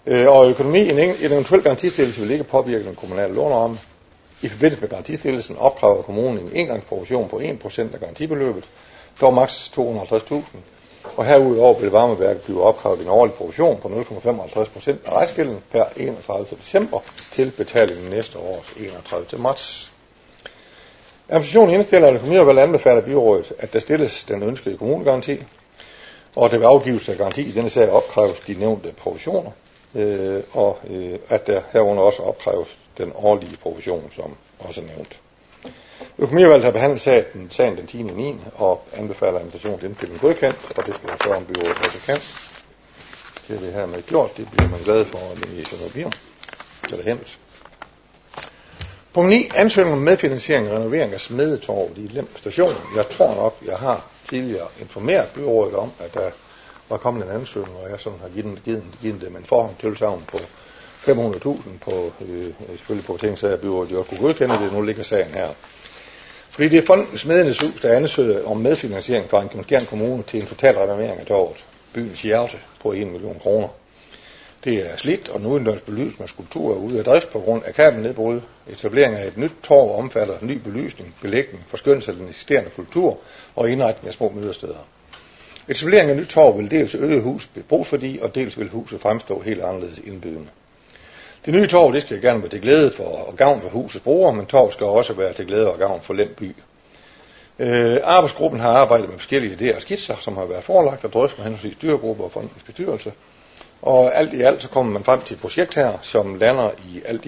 Og økonomien, en eventuel garantistillelse vil ikke påvirke den kommunale låneramme. I forbindelse med garantistillelsen opkræver kommunen en engangsprovision på 1% af garantibeløbet, dog maks 250.000. Og herudover vil varmeværket blive opkrævet en årlig provision på 0,55% af rejsgælden per 31. december til betalingen næste års 31. marts. Administrationen indstiller, at økonomiudvalget anbefaler byrådet, at der stilles den ønskede kommunegaranti, og der ved afgivelse af garanti i denne sag opkræves de nævnte provisioner, og at der herunder også opkræves den årlige provision, som også nævnt. Økonomiudvalget har behandlet sagen den 10.9. og anbefaler administrationens indstilling godkendt, og det skal jeg sørge om byrådet også kan. Det er det her med gjort, det bliver man glad for, at det er sådan noget bliver. Eller hent. Punkt 9. Ansøgning om medfinansiering og renovering af Smedetorvet i Lem Station. Jeg tror nok, jeg har tidligere informeret byrådet om, at der var kommet en ansøgning, og jeg sådan har givet dem en forhåndstilsagn på 500.000 på, selvfølgelig på betingelse af, at byrådet jo kunne godkende det. Nu ligger sagen her. Fordi det er fonden Smedernes Hus, der ansøger om medfinansiering fra Ringkøbing Kommune til en total renovering af torvet, byens hjerte, på 1 million kroner. Det er slidt, og nu udendørs belys med skulpturer ude af drift på grund af kabelnedbrud. Etablering af et nyt torv omfatter ny belysning, belægning, forskønnelse af den eksisterende kultur og indretning af små mødesteder. Etablering af nyt torv vil dels øge husets beboelsesværdi, og dels vil huset fremstå helt anderledes indbydende. Det nye torv, det skal gerne være til glæde for og gavn for husets brugere, men torv skal også være til glæde og gavn for Lem by. Arbejdsgruppen har arbejdet med forskellige idéer og skitser, som har været forelagt og drøftet med henholdsvis styregruppe og fondens bestyrelse. Og alt i alt så kommer man frem til et projekt her, som lander i alt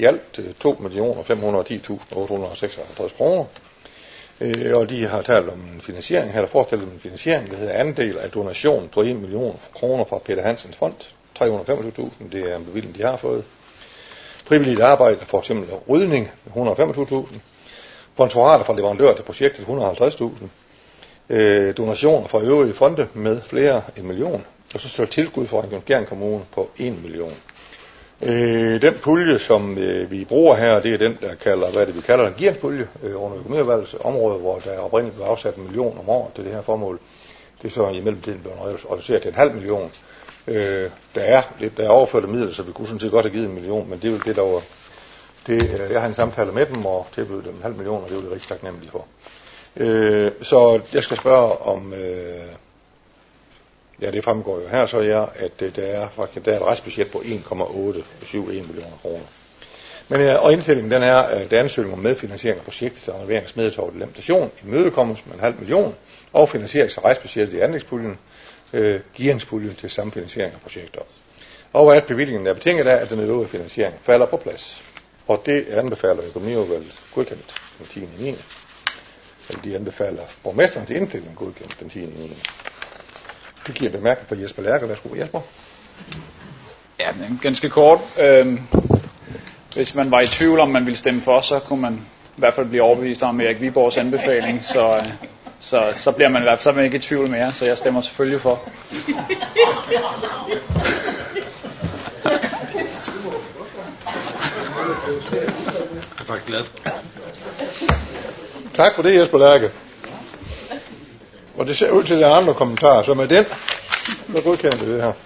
2.510.856 kroner. Og de har talt om en finansiering her, der forestiller en finansiering, der hedder andel af donation på 1 million kroner fra Peter Hansens fond. 325.000, det er en bevilling, de har fået. Frivilligt arbejde, for eksempel rydning, 125.000. Sponsorater fra leverandør til projektet, 150.000. Donationer fra øvrige fonde med flere 1 million. Og så står tilskud fra Ringkøbing Kommune på 1 million. Den pulje, som vi bruger her, det er den, der kalder, vi kalder en gearingspulje under økonomiudvalgets område, hvor der oprindeligt blev afsat 1 million om året til det her formål. Det er så i mellemtiden blevet reduceret til 0,5 million. Der er overførte midler, så vi kunne sådan set godt have givet 1 million, men det er jo det, der var det. Jeg har en samtale med dem og tilbyder dem 0,5 million, og det er jo det rigtig taknemmelige for. Så jeg skal spørge om, ja, det fremgår jo her, så at der er et restbudget på 1,871 millioner kroner. Men og indstillingen den er, at ansøgning om medfinansiering af projektet til renovering af Smedetorvet i Lem Station imødekommes med 0,5 million, og finansierings- og rejsbudgettet i anlægspuljen, gearingspuljen til samfinansiering af projekter. Og at bevillingen er betinget af, at den øvrige finansiering falder på plads. Og det anbefaler økonomiudvalget godkendt den 10.9. Eller de anbefaler borgmesterens indstilling godkendt den 10.9. Det giver bemærkning for Jesper Lærke. Værsgo, Jesper. Ja, men ganske kort. Hvis man var i tvivl om, man ville stemme for, så kunne man i hvert fald blive overbevist om Erik Viborgs anbefaling. Så bliver man i hvert fald ikke i tvivl mere, så jeg stemmer selvfølgelig for. Jeg er faktisk glad. Tak for det, Jesper Lærke. Og det ser ud til, at der er andre kommentarer, så med den, så godkender det her.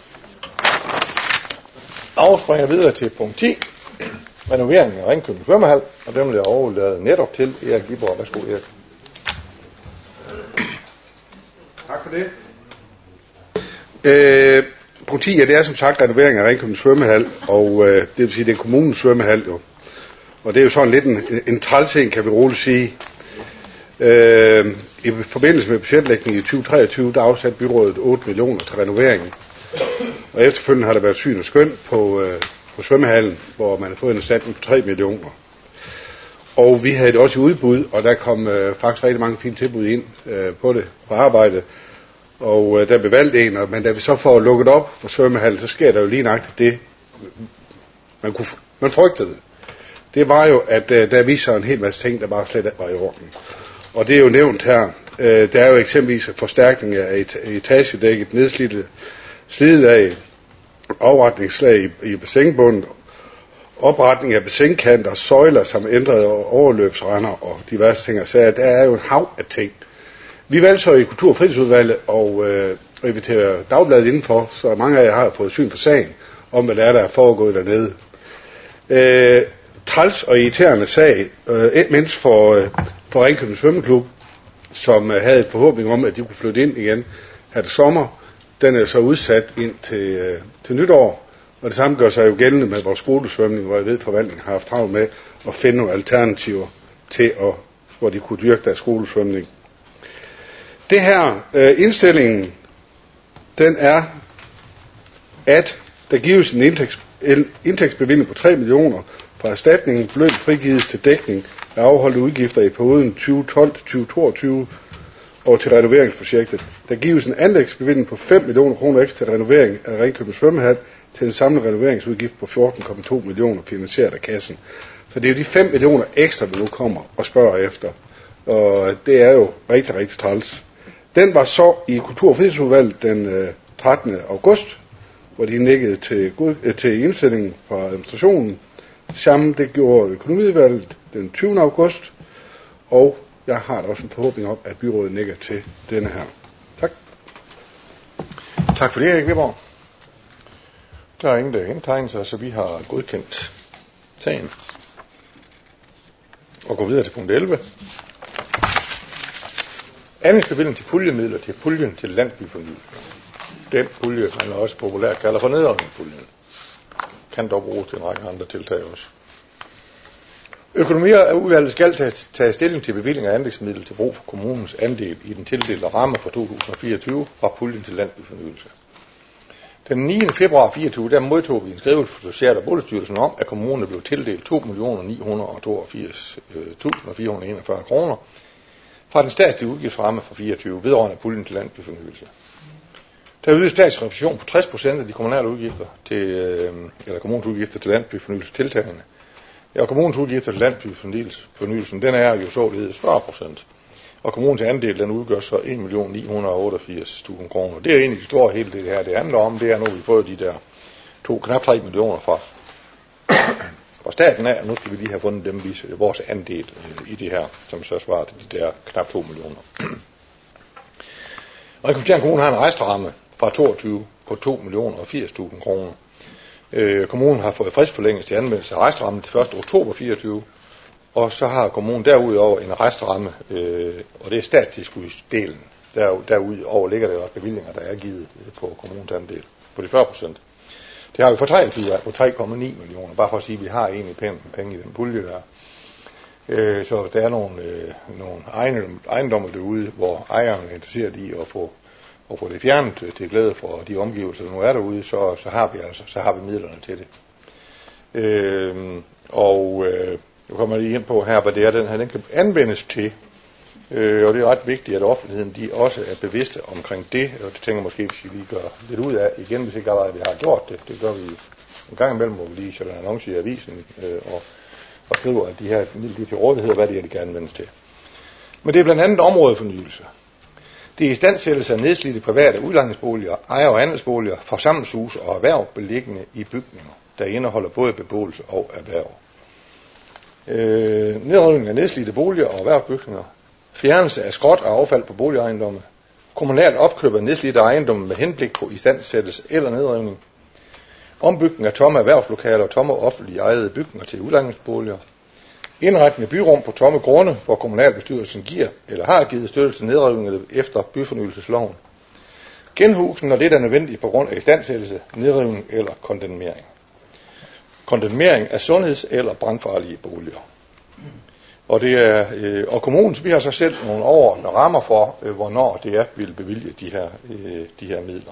Afspringer videre til punkt 10. Renoveringen af Ringkøbing Svømmehal, og den vil jeg overlade netop til Erik Viborg. Værsgo, Erik. Tak for det. Punkt 10, ja, det er som sagt renovering af Ringkøbing Svømmehal, og det vil sige, det er kommunens svømmehal jo. Og det er jo sådan lidt en trælsing, kan vi roligt sige. I forbindelse med budgetlægning i 2023, der afsat byrådet 8 millioner til renoveringen. Og efterfølgende har der været syn og skøn på svømmehallen, hvor man har fået en erstatning på 3 millioner. Og vi havde det også i udbud, og der kom faktisk rigtig mange fine tilbud ind på det, på arbejde. Og der blev valgt en, men da vi så får lukket op for svømmehallen, så sker der jo lige nøjagtigt det, man frygtede. Det var jo, at der viser en hel masse ting, der bare slet ikke var i orden. Og det er jo nævnt her. Der er jo eksempelvis forstærkning af etagedækket, nedslidte slidelag, afretningsslag i bassinbundet, opretning af bassinkanter, søjler som ændrede overløbsrender og diverse ting. Så der er jo en hav af ting. Vi valgte så i Kultur- og Fritidsudvalget og inviterer dagbladet indenfor, så mange af jer har fået syn for sagen, om hvad der er foregået dernede. Træls og irriterende sag, ikke mindst for Ringkøbing Svømmeklub, som havde et forhåbning om, at de kunne flytte ind igen her til sommer. Den er så udsat ind til nytår, og det samme gør sig jo gældende med vores skolesvømning, hvor jeg ved, forvaltningen har haft travlt med at finde nogle alternativer til, hvor de kunne dyrke deres skolesvømning. Det her indstillingen, den er, at der gives en indtægtsbevilling på 3 millioner fra erstatningen. Beløb frigives til dækning af afholdte udgifter i perioden 2012-2022 og til renoveringsprojektet. Der gives en anlægsbevilling på 5 millioner kroner ekstra til renovering af Ringkøbing Svømmehal til en samlet renoveringsudgift på 14,2 millioner finansieret af kassen. Så det er jo de 5 millioner ekstra, vi nu kommer og spørger efter. Og det er jo rigtig, rigtig træls. Den var så i Kultur- og Fritidsudvalget den 13. august, hvor de nikkede til indstillingen fra administrationen. Sammen det gjorde Økonomiudvalget den 20. august, og jeg har da også en forhåbning om, at byrådet nikker til denne her. Tak. Tak for det, Erik Viborg. Der er ingen, der indtegner sig, så vi har godkendt sagen. Og går videre til punkt 11. Anlægsbevilling til puljemidler til puljen til landsbyfornyelse. Den pulje, man også populært kalder for nedrivningspuljen, kan dog bruges til en række andre tiltag også. Økonomiudvalget skal tage stilling til bevilling af anlægsmidler til brug for kommunens andel i den tildelte ramme for 2024 fra puljen til landsbyfornyelse. Den 9. februar 2024 der modtog vi en skrivelse fra Social- og Boligstyrelsen om, at kommunen blev tildelt 2.982.441 kroner fra den statslige udgiftsramme for 24 vedrørende puljen til landsbyfornyelse. Der ydes statslig refusion på 60% af de kommunale udgifter eller kommunens udgifter til landsbyfornyelse tiltagende. Ja, og kommunens udgifter til landsbyfornyelsen, den er jo således 40%. Og kommunens andel, den udgør så 1.988.000 kroner. Det er egentlig det store hele det her, det handler om. Det er nu, vi får de der knap 3 millioner fra staten af, og nu skal vi lige have fundet dem, vores andel i det her, som så svarer til de der knap 2 millioner. Ringkøbing Kommune har en rejseramme fra 22 på 2.080.000 kroner. Kommunen har fået fristforlængelse til anmeldelse af rejserammen til 1. oktober 24, og så har kommunen derudover en rejseramme, og det er statstilskudsdelen. Derudover ligger der også bevillinger, der er givet på kommunens andel på de 40%. Det har vi for 23 på 3,9 millioner, bare for at sige, at vi har egentlig penge i den pulje der. Så der er nogle ejendomme derude, hvor ejeren er interesseret i at få det fjernet til glæde for de omgivelser, der nu er derude, så har vi midlerne til det. Nu kommer jeg lige ind på her, hvad det er, den kan anvendes til. Og det er ret vigtigt, at offentligheden de også er bevidste omkring det, og det tænker måske, hvis vi lige gør lidt ud af igen, hvis ikke allerede vi har gjort det. Det gør vi en gang imellem, hvor vi lige sætter en annonce i avisen og skriver, at de her midler til rådighed, hvad det er, de kan anvendes til. Men det er blandt andet områdefornyelse. Det er istandsættelse af nedslidte private udlejningsboliger, ejer- og andelsboliger, forsamlingshus og erhverv beliggende i bygninger, der indeholder både beboelse og erhverv. Nedrivning af nedslidte boliger og erhvervsbygninger, fjernelse af skrot og affald på boligejendomme, kommunalt opkøb af nedslidte ejendomme med henblik på istandsættelse eller nedrivning, ombygning af tomme erhvervslokaler og tomme offentlige ejede bygninger til udlejningsboliger, indretning af byrum på tomme grunde, hvor kommunalbestyrelsen giver eller har givet støtte til nedrivning efter byfornyelsesloven, genhusen, når det er nødvendigt på grund af istandsættelse, nedrivning eller kondemnering. Kondemnering af sundheds- eller brandfarlige boliger. Og kommunen, vi har så selv nogle overordnede rammer for, hvornår det er, vi vil bevilge de her midler.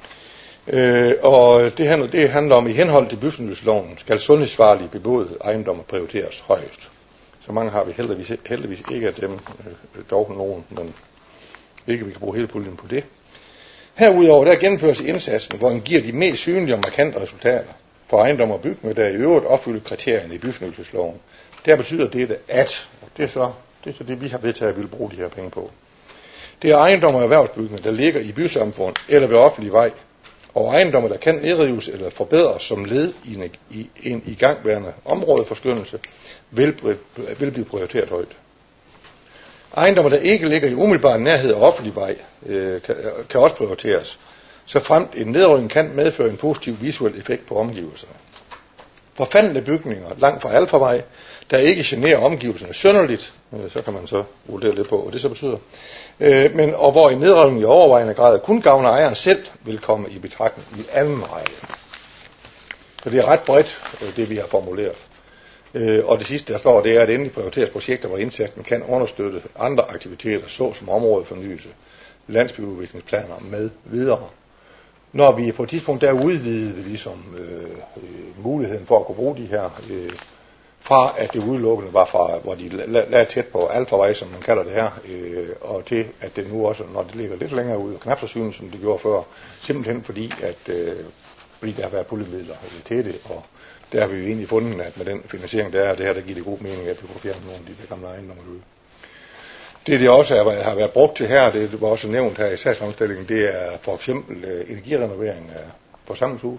Og det handler om, i henhold til byfornyelsesloven, skal sundhedsfarlige beboede ejendomme prioriteres højest. Så mange har vi heldigvis ikke af dem, dog nogen, men ikke vi kan bruge hele puljen på det. Herudover der gennemføres indsatsen, hvor den giver de mest synlige og markante resultater for ejendomme og bygninger, der i øvrigt opfylder kriterierne i byfornyelsesloven. Der betyder det, at det er så det, vi har vedtaget, at vi vil bruge de her penge på. Det er ejendomme og erhvervsbygninger, der ligger i bysamfund eller ved offentlig vej, og ejendomme, der kan nedrives eller forbedres som led i en igangværende områdeforskyndelse, vil blive prioriteret højt. Ejendomme, der ikke ligger i umiddelbar nærhed af offentlig vej, kan også prioriteres, så fremt en nedrykning kan medføre en positiv visuel effekt på omgivelserne. Forfaldne bygninger langt fra alfarvej, der ikke generer omgivelserne synderligt, så kan man så vurdere lidt på, hvad det så betyder, og hvor en nedrivning i overvejende grad kun gavner ejeren selv, vil komme i betragtning i anden række. Så det er ret bredt, det vi har formuleret. Og det sidste, der står, det er, at endelig prioriteres projekter, hvor indsatsen kan understøtte andre aktiviteter, såsom områdefornyelse, landsbyudviklingsplaner med videre. Når vi på et tidspunkt der udvidede ligesom, muligheden for at kunne bruge de her, fra at det udelukkende var fra, hvor de lagde tæt på alfarvej, som man kalder det her, og til at det nu også, når det ligger lidt længere ude, knap så synligt, som det gjorde før, simpelthen fordi der har været puljemidler til det, og der har vi jo egentlig fundet, at med den finansiering, der er det her, der giver det god mening, at vi kunne fjerne nogle af de gamle ejendomme ude. Det også har været brugt til her, det var også nævnt her i sagsfremstillingen, det er for eksempel energirenovering af forsamlingshus.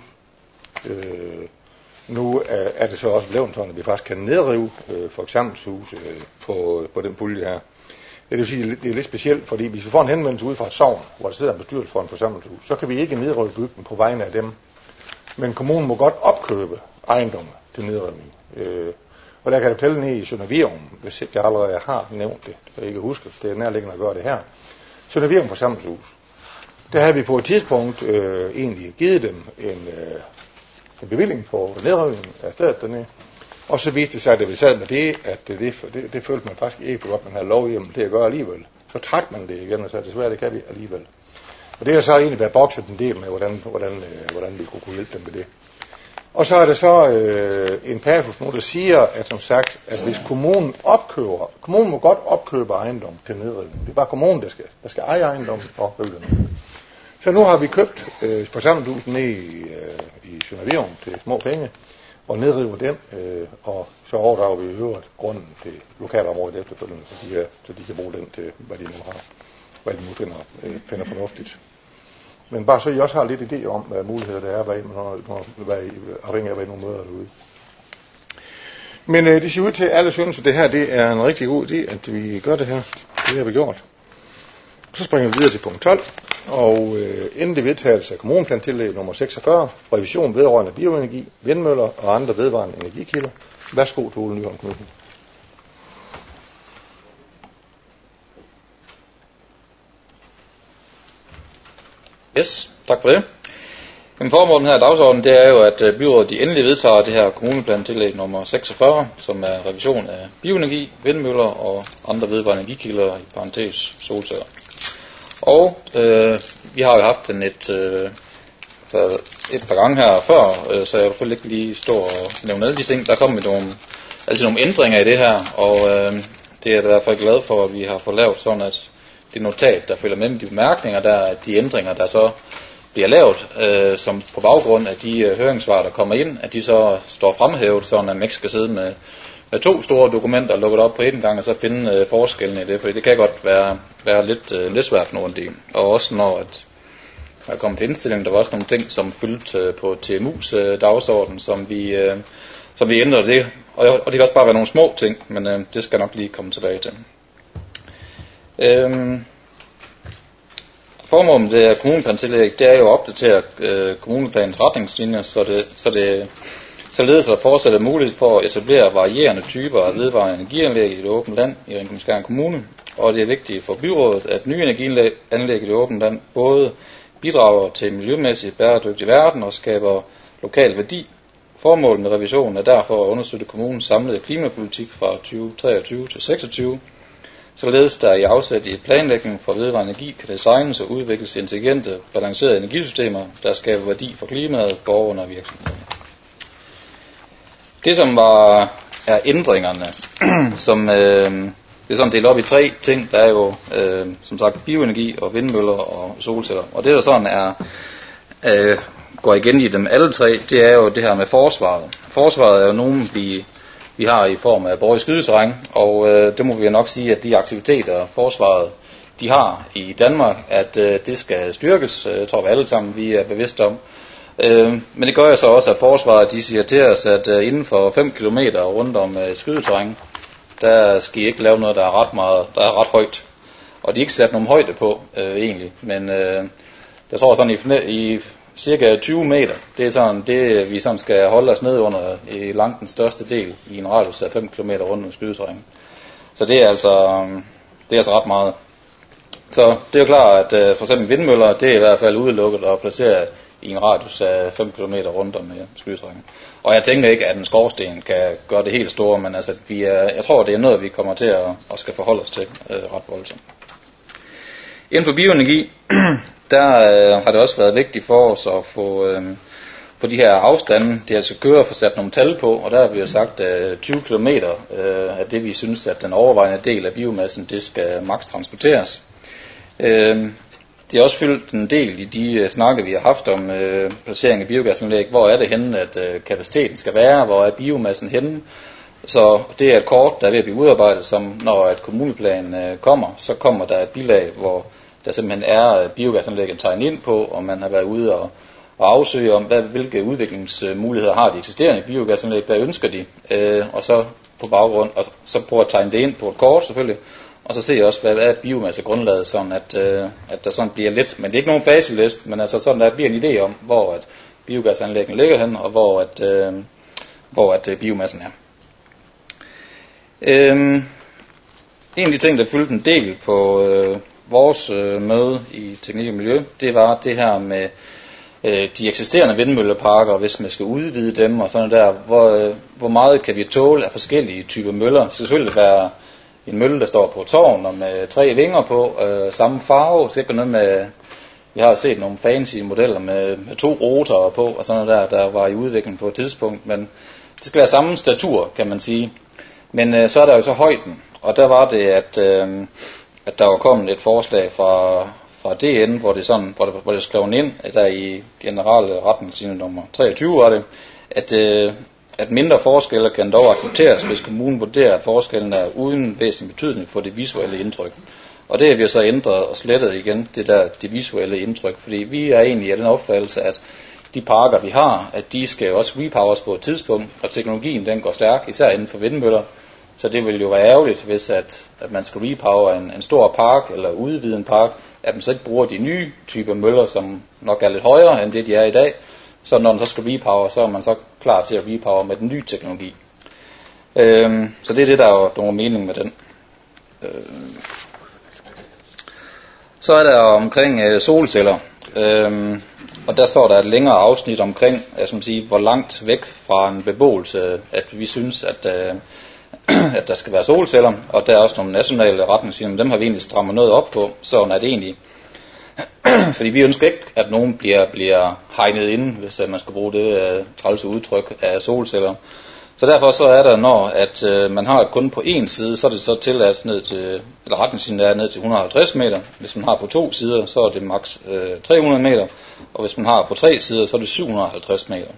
Nu er det så også blevet sådan, at vi faktisk kan nedrive forsamlingshus på den pulje her. Det vil sige, det er lidt specielt, fordi hvis vi får en henvendelse ud fra et sogn, hvor der sidder en bestyrelse for en forsamlingshus, så kan vi ikke nedrive bygden på vegne af dem. Men kommunen må godt opkøbe ejendomme til nedrivning. Og der kan det tælle ned i Sønder Virum, hvis jeg allerede har nævnt det. Jeg ikke huske, det er nærliggende at gøre det her. Sønder Virum forsamlingshus. Der havde vi på et tidspunkt egentlig givet dem en bevilling på nedrivning af stedet dernede. Og så viste det sig, at det vi sad med det, at det følte man faktisk ikke for godt, man havde lovhjemmel til at gøre alligevel. Så trak man det igen og sagde, desværre det kan vi alligevel. Og det har så egentlig været bokset en del med, hvordan vi kunne hjælpe dem med det. Og så er der så en passus nu, der siger, at som sagt, at hvis kommunen må godt opkøbe ejendom til nedrivning. Det er bare kommunen, der skal eje ejendommen og rive den. Så nu har vi købt forsamlingshuset ned i Sønder Virum til små penge, og nedriver den, og så overdrager vi i øvrigt grunden til lokalområdet efterfølgende, så de kan bruge den til, hvad de nu har, hvad de nu finder fornuftigt. Men bare så I også har lidt idé om, hvad muligheder der er, afhængig af, hvad I nu møder derude. Men det ser ud til, at alle synes, at det her det er en rigtig god idé, at vi gør det her. Det har vi gjort. Så springer vi videre til punkt 12, og endelig vedtagelse af kommuneplantillæg nummer 46, revision vedrørende bioenergi, vindmøller og andre vedvarende energikilder. Værsgo, Tole Nyholm Knudsen. Yes, tak for det. Men formålet her dagsordenen, det er jo, at byrådet de endelig vedtager det her kommuneplantillæg nummer 46, som er revision af bioenergi, vindmøller og andre vedvarende energikilder, i parentes solceller. Og vi har jo haft den et par gange her før, så jeg vil selvfølgelig ikke lige stå og nævne alle de ting. Der kommer nogle ændringer i det her, og det er jeg i hvert fald glad for, at vi har fået lavet sådan, at det notat, der følger med de bemærkninger, der er de ændringer, der så bliver lavet, som på baggrund af de høringssvar, der kommer ind, at de så står fremhævet, sådan at man ikke skal sidde med to store dokumenter lukket op på en gang, og så finde forskellen i det, for det kan godt være lidt svært for nogle af de. Og også når jeg kom til indstillingen, der var også nogle ting, som fyldte på TMU's dagsorden, som vi ændrede det. Og det kan også bare være nogle små ting, men det skal nok lige komme tilbage til. Formålet med det kommuneplantillæg, det er jo at opdatere kommuneplanens retningslinjer, således at der fortsat er mulighed for at etablere varierende typer af vedvarende energianlæg i det åbne land i Ringkøbing Kommune. Og det er vigtigt for byrådet, at nye energianlæg i det åbne land både bidrager til en miljømæssigt bæredygtig verden og skaber lokal værdi. Formålet med revisionen er derfor at understøtte kommunens samlede klimapolitik fra 2023 til 2026, således der i afsæt i planlægning for vedvarende energi kan designes og udvikles intelligente, balancerede energisystemer, der skaber værdi for klimaet, borgerne og virksomhederne. Det som er ændringerne, som det er sådan delt op i tre ting, der er jo som sagt bioenergi og vindmøller og solceller. Og det der sådan går igen i dem alle tre, det er jo det her med forsvaret. Forsvaret er jo nogen vi har i form af borg i skydeterræn, og det må vi nok sige, at de aktiviteter, forsvaret de har i Danmark, at det skal styrkes. Jeg tror vi alle sammen vi er bevidste om. Men det gør jo så også, at forsvaret de siger til os, at inden for 5 km rundt om skydeterræn, der skal I ikke lave noget, der er ret højt. Og de er ikke sat nogen højde på, egentlig. Men jeg tror sådan i cirka 20 meter, det er sådan det, vi sådan skal holde os ned under i langt den største del i en radius af 5 km rundt om skydeterrænet. Så det er altså ret meget. Så det er jo klart, at for eksempel vindmøller, det er i hvert fald udelukket at placere i en radius af 5 km rundt om skydeterrænet. Og jeg tænker ikke, at en skorsten kan gøre det helt store, men altså, jeg tror, det er noget, vi kommer til at skal forholde os til ret voldsomt. Inden for bioenergi, der har det også været vigtigt for os at få de her afstande, det altså køre og få sat nogle tal på, og der har vi jo sagt, at 20 km er det, vi synes, at den overvejende del af biomassen, det skal maks transporteres. Det er også fyldt en del i de snakke, vi har haft om placering af biogasanlæg. Hvor er det henne, at kapaciteten skal være? Hvor er biomassen henne? Så det er et kort, der er ved at blive udarbejdet, som når et kommuneplan kommer, så kommer der et bilag, hvor der simpelthen er biogasanlægget tegnet ind på, og man har været ude og afsøge om, hvilke udviklingsmuligheder har de eksisterende biogasanlæg, hvad ønsker de, og så på baggrund, og så prøve at tegne det ind på et kort selvfølgelig, og så se også, hvad er biomassegrundlaget, sådan at der sådan bliver lidt, men det er ikke nogen faselist, men altså sådan, der bliver en idé om, hvor at biogasanlæggen ligger hen, og hvor at biomassen er. En af de ting, der fyldte en del på vores møde i Teknik og Miljø, det var det her med de eksisterende vindmølleparker, hvis man skal udvide dem og sådan der, hvor meget kan vi tåle af forskellige typer møller. Det skal selvfølgelig være en mølle, der står på tårn og med 3 vinger på, samme farve, så ikke noget med, vi har set nogle fancy modeller med 2 rotorer på og sådan noget der var i udvikling på et tidspunkt, men det skal være samme statur, kan man sige. Men så er der jo så højden, og der var det, at der var kommet et forslag fra DN, hvor det sådan, hvor det skrev ind, der i generelle retningslinje nummer 23 var det, at mindre forskelle kan dog accepteres, hvis kommunen vurderer, at forskellen er uden væsentlig betydning for det visuelle indtryk. Og det har vi så ændret og slettet igen, det visuelle indtryk, fordi vi er egentlig af den opfattelse, at de parker vi har, at de skal også repowers på et tidspunkt, og teknologien den går stærk, især inden for vindmøller. Så det vil jo være ærgerligt, hvis at man skal repower en stor park eller udvide en park, at man så ikke bruger de nye typer møller, som nok er lidt højere end det de er i dag. Så når man så skal repower, så er man så klar til at repower med den nye teknologi. Så det er det, der er nogle mening med den. Så er der omkring solceller. Og der står der et længere afsnit omkring, hvor langt væk fra en beboelse, at vi synes, at der skal være solceller, og der er også nogle nationale retningslinjer, men dem har vi egentlig strammet noget op på, sådan at det egentlig, fordi vi ønsker ikke, at nogen bliver hegnet inde, hvis man skal bruge det trælse udtryk af solceller. Så derfor så er der, når at man har kun på en side, så er det så tilladt ned til, eller retningslinjen er ned til 150 meter. Hvis man har på 2 sider, så er det maks 300 meter, og hvis man har på 3 sider, så er det 750 meter.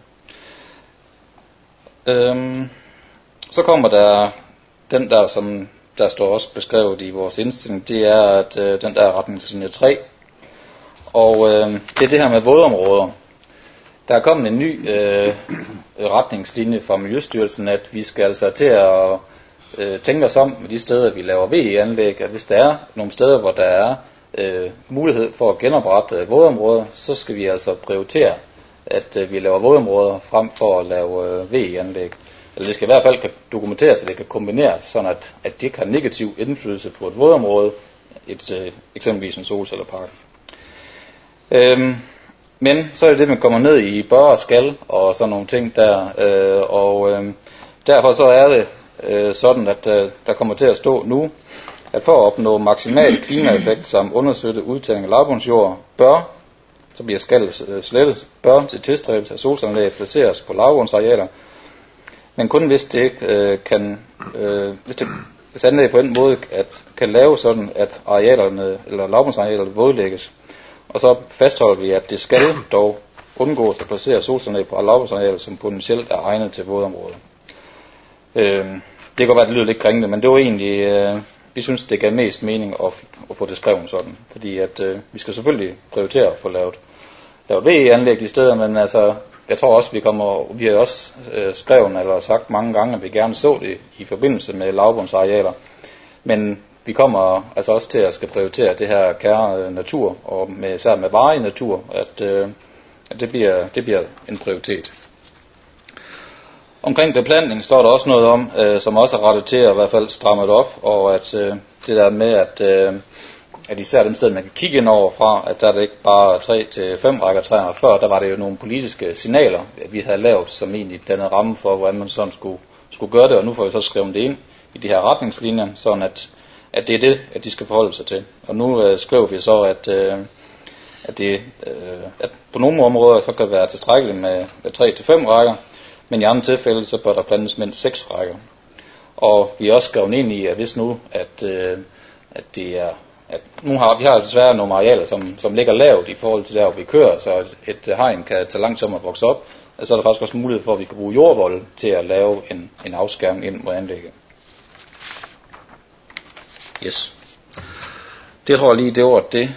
Så kommer der den der, som der står også beskrevet i vores indstilling, det er at den der retningslinje 3. Og det er det her med vådområder. Der er kommet en ny retningslinje fra Miljøstyrelsen, at vi skal altså til at tænke os om med de steder, vi laver VE-anlæg, at hvis der er nogle steder, hvor der er mulighed for at genoprette vådområder, så skal vi altså prioritere, at vi laver vådområder frem for at lave VE-anlæg. Eller det skal i hvert fald kan dokumenteres, at det kan kombineres, sådan at det ikke har negativ indflydelse på et vådområde, eksempelvis en solcellepark. Men så er det, man kommer ned i bør og skal og sådan nogle ting der, derfor så er det sådan, at der kommer til at stå nu, at for at opnå maksimal klimaeffekt samt understøtte udtagning af lavbundsjord, bør, så bliver skal slettet, bør til tilstræbelse af solcelleanlæg placeres på lavbundsarealer, men kun hvis det ikke hvis anlæg på den måde kan lave sådan, at arealerne eller lavbundsarealerne vådlægges. Og så fastholder vi, at det skal dog undgås at placere solcelleanlæg på lavbundsarealer, som potentielt er egnet til vådområder. Det kan være, at det lyder lidt kringende, men det var egentlig, vi synes, det gav mest mening at få det skrevet sådan. Fordi at vi skal selvfølgelig prioritere at få lavet VE-anlæg de steder, men altså jeg tror også, vi har også skrevet eller sagt mange gange, at vi gerne så det i forbindelse med lavbundsarealer. Men vi kommer altså også til at skal prioritere det her kære natur, og især med varig natur, at det bliver en prioritet. Omkring beplantning står der også noget om, som også er rettet til at i hvert fald strammet op, og at det der med, at især dem steder, man kan kigge ind over fra, at der er det ikke bare 3 til 5 rækker træer. Før, der var det jo nogle politiske signaler, at vi havde lavet, som egentlig dannede ramme for, hvordan man sådan skulle gøre det, og nu får vi så skrevet det ind i de her retningslinjer, sådan at det er det, at de skal forholde sig til. Og nu skriver vi så, at på nogle områder, så kan det være tilstrækkeligt med 3 til 5 rækker, men i andre tilfælde, så bør der plantes mindst 6 rækker. Og vi er også skrevet ind i, at hvis nu, at det er, at nu har vi desværre nogle arealer, som ligger lavt i forhold til der, hvor vi kører, så et hegn kan tage lang tid at vokse op, og så er der faktisk også mulighed for, at vi kan bruge jordvold til at lave en afskærmning ind mod anlægget. Yes. Det tror jeg lige, det var det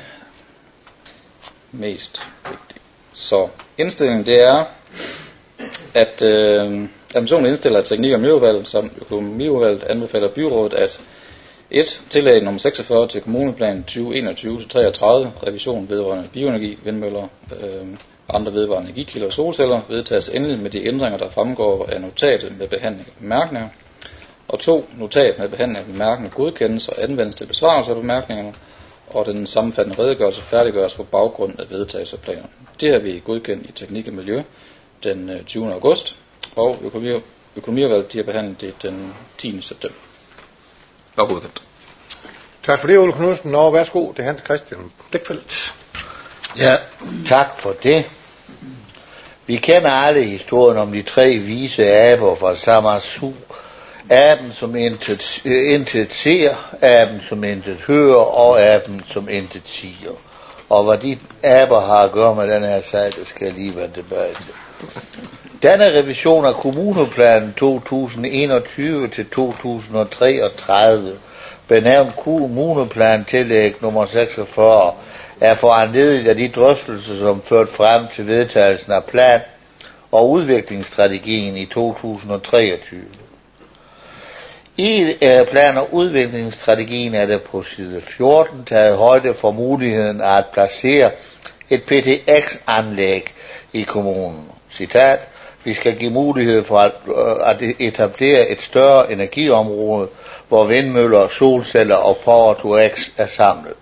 mest vigtige. Så indstillingen, det er, at administrationen indstiller, at teknik- og miljøudvalget som økonomiudvalget anbefaler byrådet, at 1. Tillæg nummer 46 til kommuneplan 2021-33, revision vedrørende bioenergi, vindmøller, andre vedvarende energikilder og solceller, vedtages endeligt med de ændringer, der fremgår af notatet med behandling af bemærkninger. Og 2. Notat med behandling af bemærkninger godkendes og anvendes til besvarelse af bemærkningerne, og den sammenfattende redegørelse færdiggøres på baggrund af vedtagelse af planer. Det har vi godkendt i teknik og miljø den 20. august, og økonomiudvalget de har behandlet det den 10. september. Og godkendt. Tak for det, Ole Knudsen. Og værsgo, det er Hans Christian Blikfeldt. Ja, tak for det. Vi kender alle historien om de 3 vise aber fra Samasu. Aben, som intet ser, aben, som intet hører, og aben, som intet siger. Og hvad de aber har at gøre med den her sag, det skal jeg lige vende tilbage til. Denne revision af kommuneplanen 2021-2033, benævnt kommuneplan tillæg nummer 46, er foranlediget af de drøftelser, som førte frem til vedtagelsen af plan og udviklingsstrategien i 2023. I plan- og udviklingsstrategien er der på side 14 taget højde for muligheden af at placere et PTX-anlæg i kommunen. Citat: vi skal give mulighed for at etablere et større energiområde, hvor vindmøller, solceller og Power-to-X er samlet.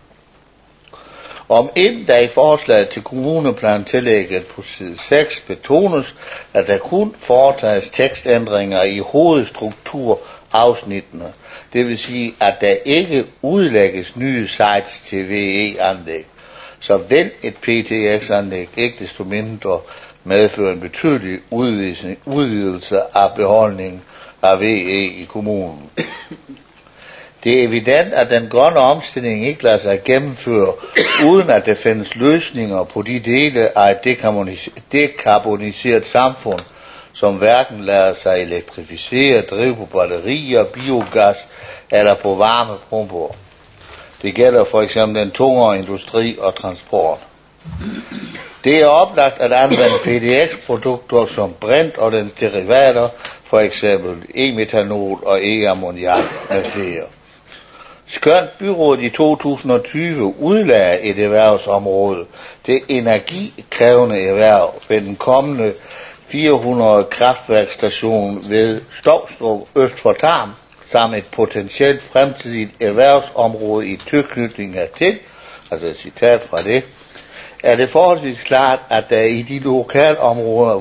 Om end der i forslaget til kommuneplan tillægget på side 6 betones, at der kun foretages tekstændringer i hovedstrukturafsnittene, det vil sige, at der ikke udlægges nye sites til VE-anlæg, så vil et PTX-anlæg ikke desto mindre medføre en betydelig udvidelse af beholdningen af VE i kommunen. Det er evident, at den grønne omstilling ikke lader sig gennemføre, uden at der findes løsninger på de dele af et dekarboniseret samfund, som hverken lader sig elektrificere, drive på batterier, biogas eller på varmepumper. Det gælder for eksempel den tungere industri og transport. Det er oplagt at anvende PTX-produkter som brint og dens derivater, for eksempel e-metanol og e-ammoniak med flere. Skønt byrådet i 2020 udlagde et erhvervsområde til energikrævende erhverv ved den kommende 400 kraftværkstation ved Stovstrup øst for Tarm, samt et potentielt fremtidigt erhvervsområde i tilknytning hertil, altså et citat fra det, er det forholdsvis klart, at der i de lokalområder,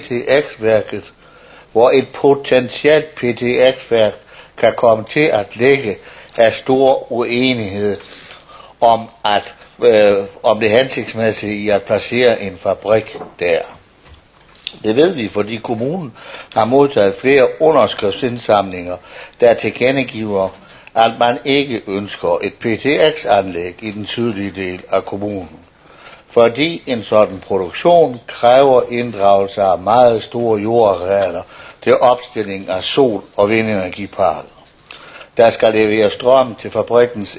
hvor et potentielt PTX-værk kan komme til at ligge, er stor uenighed om det hensigtsmæssige i at placere en fabrik der. Det ved vi, fordi kommunen har modtaget flere underskriftsindsamlinger, der tilkendegiver, at man ikke ønsker et PTX-anlæg i den sydlige del af kommunen. Fordi en sådan produktion kræver inddragelse af meget store jordarealer til opstilling af sol- og vindenergiparker. Der skal levere strøm til fabrikkens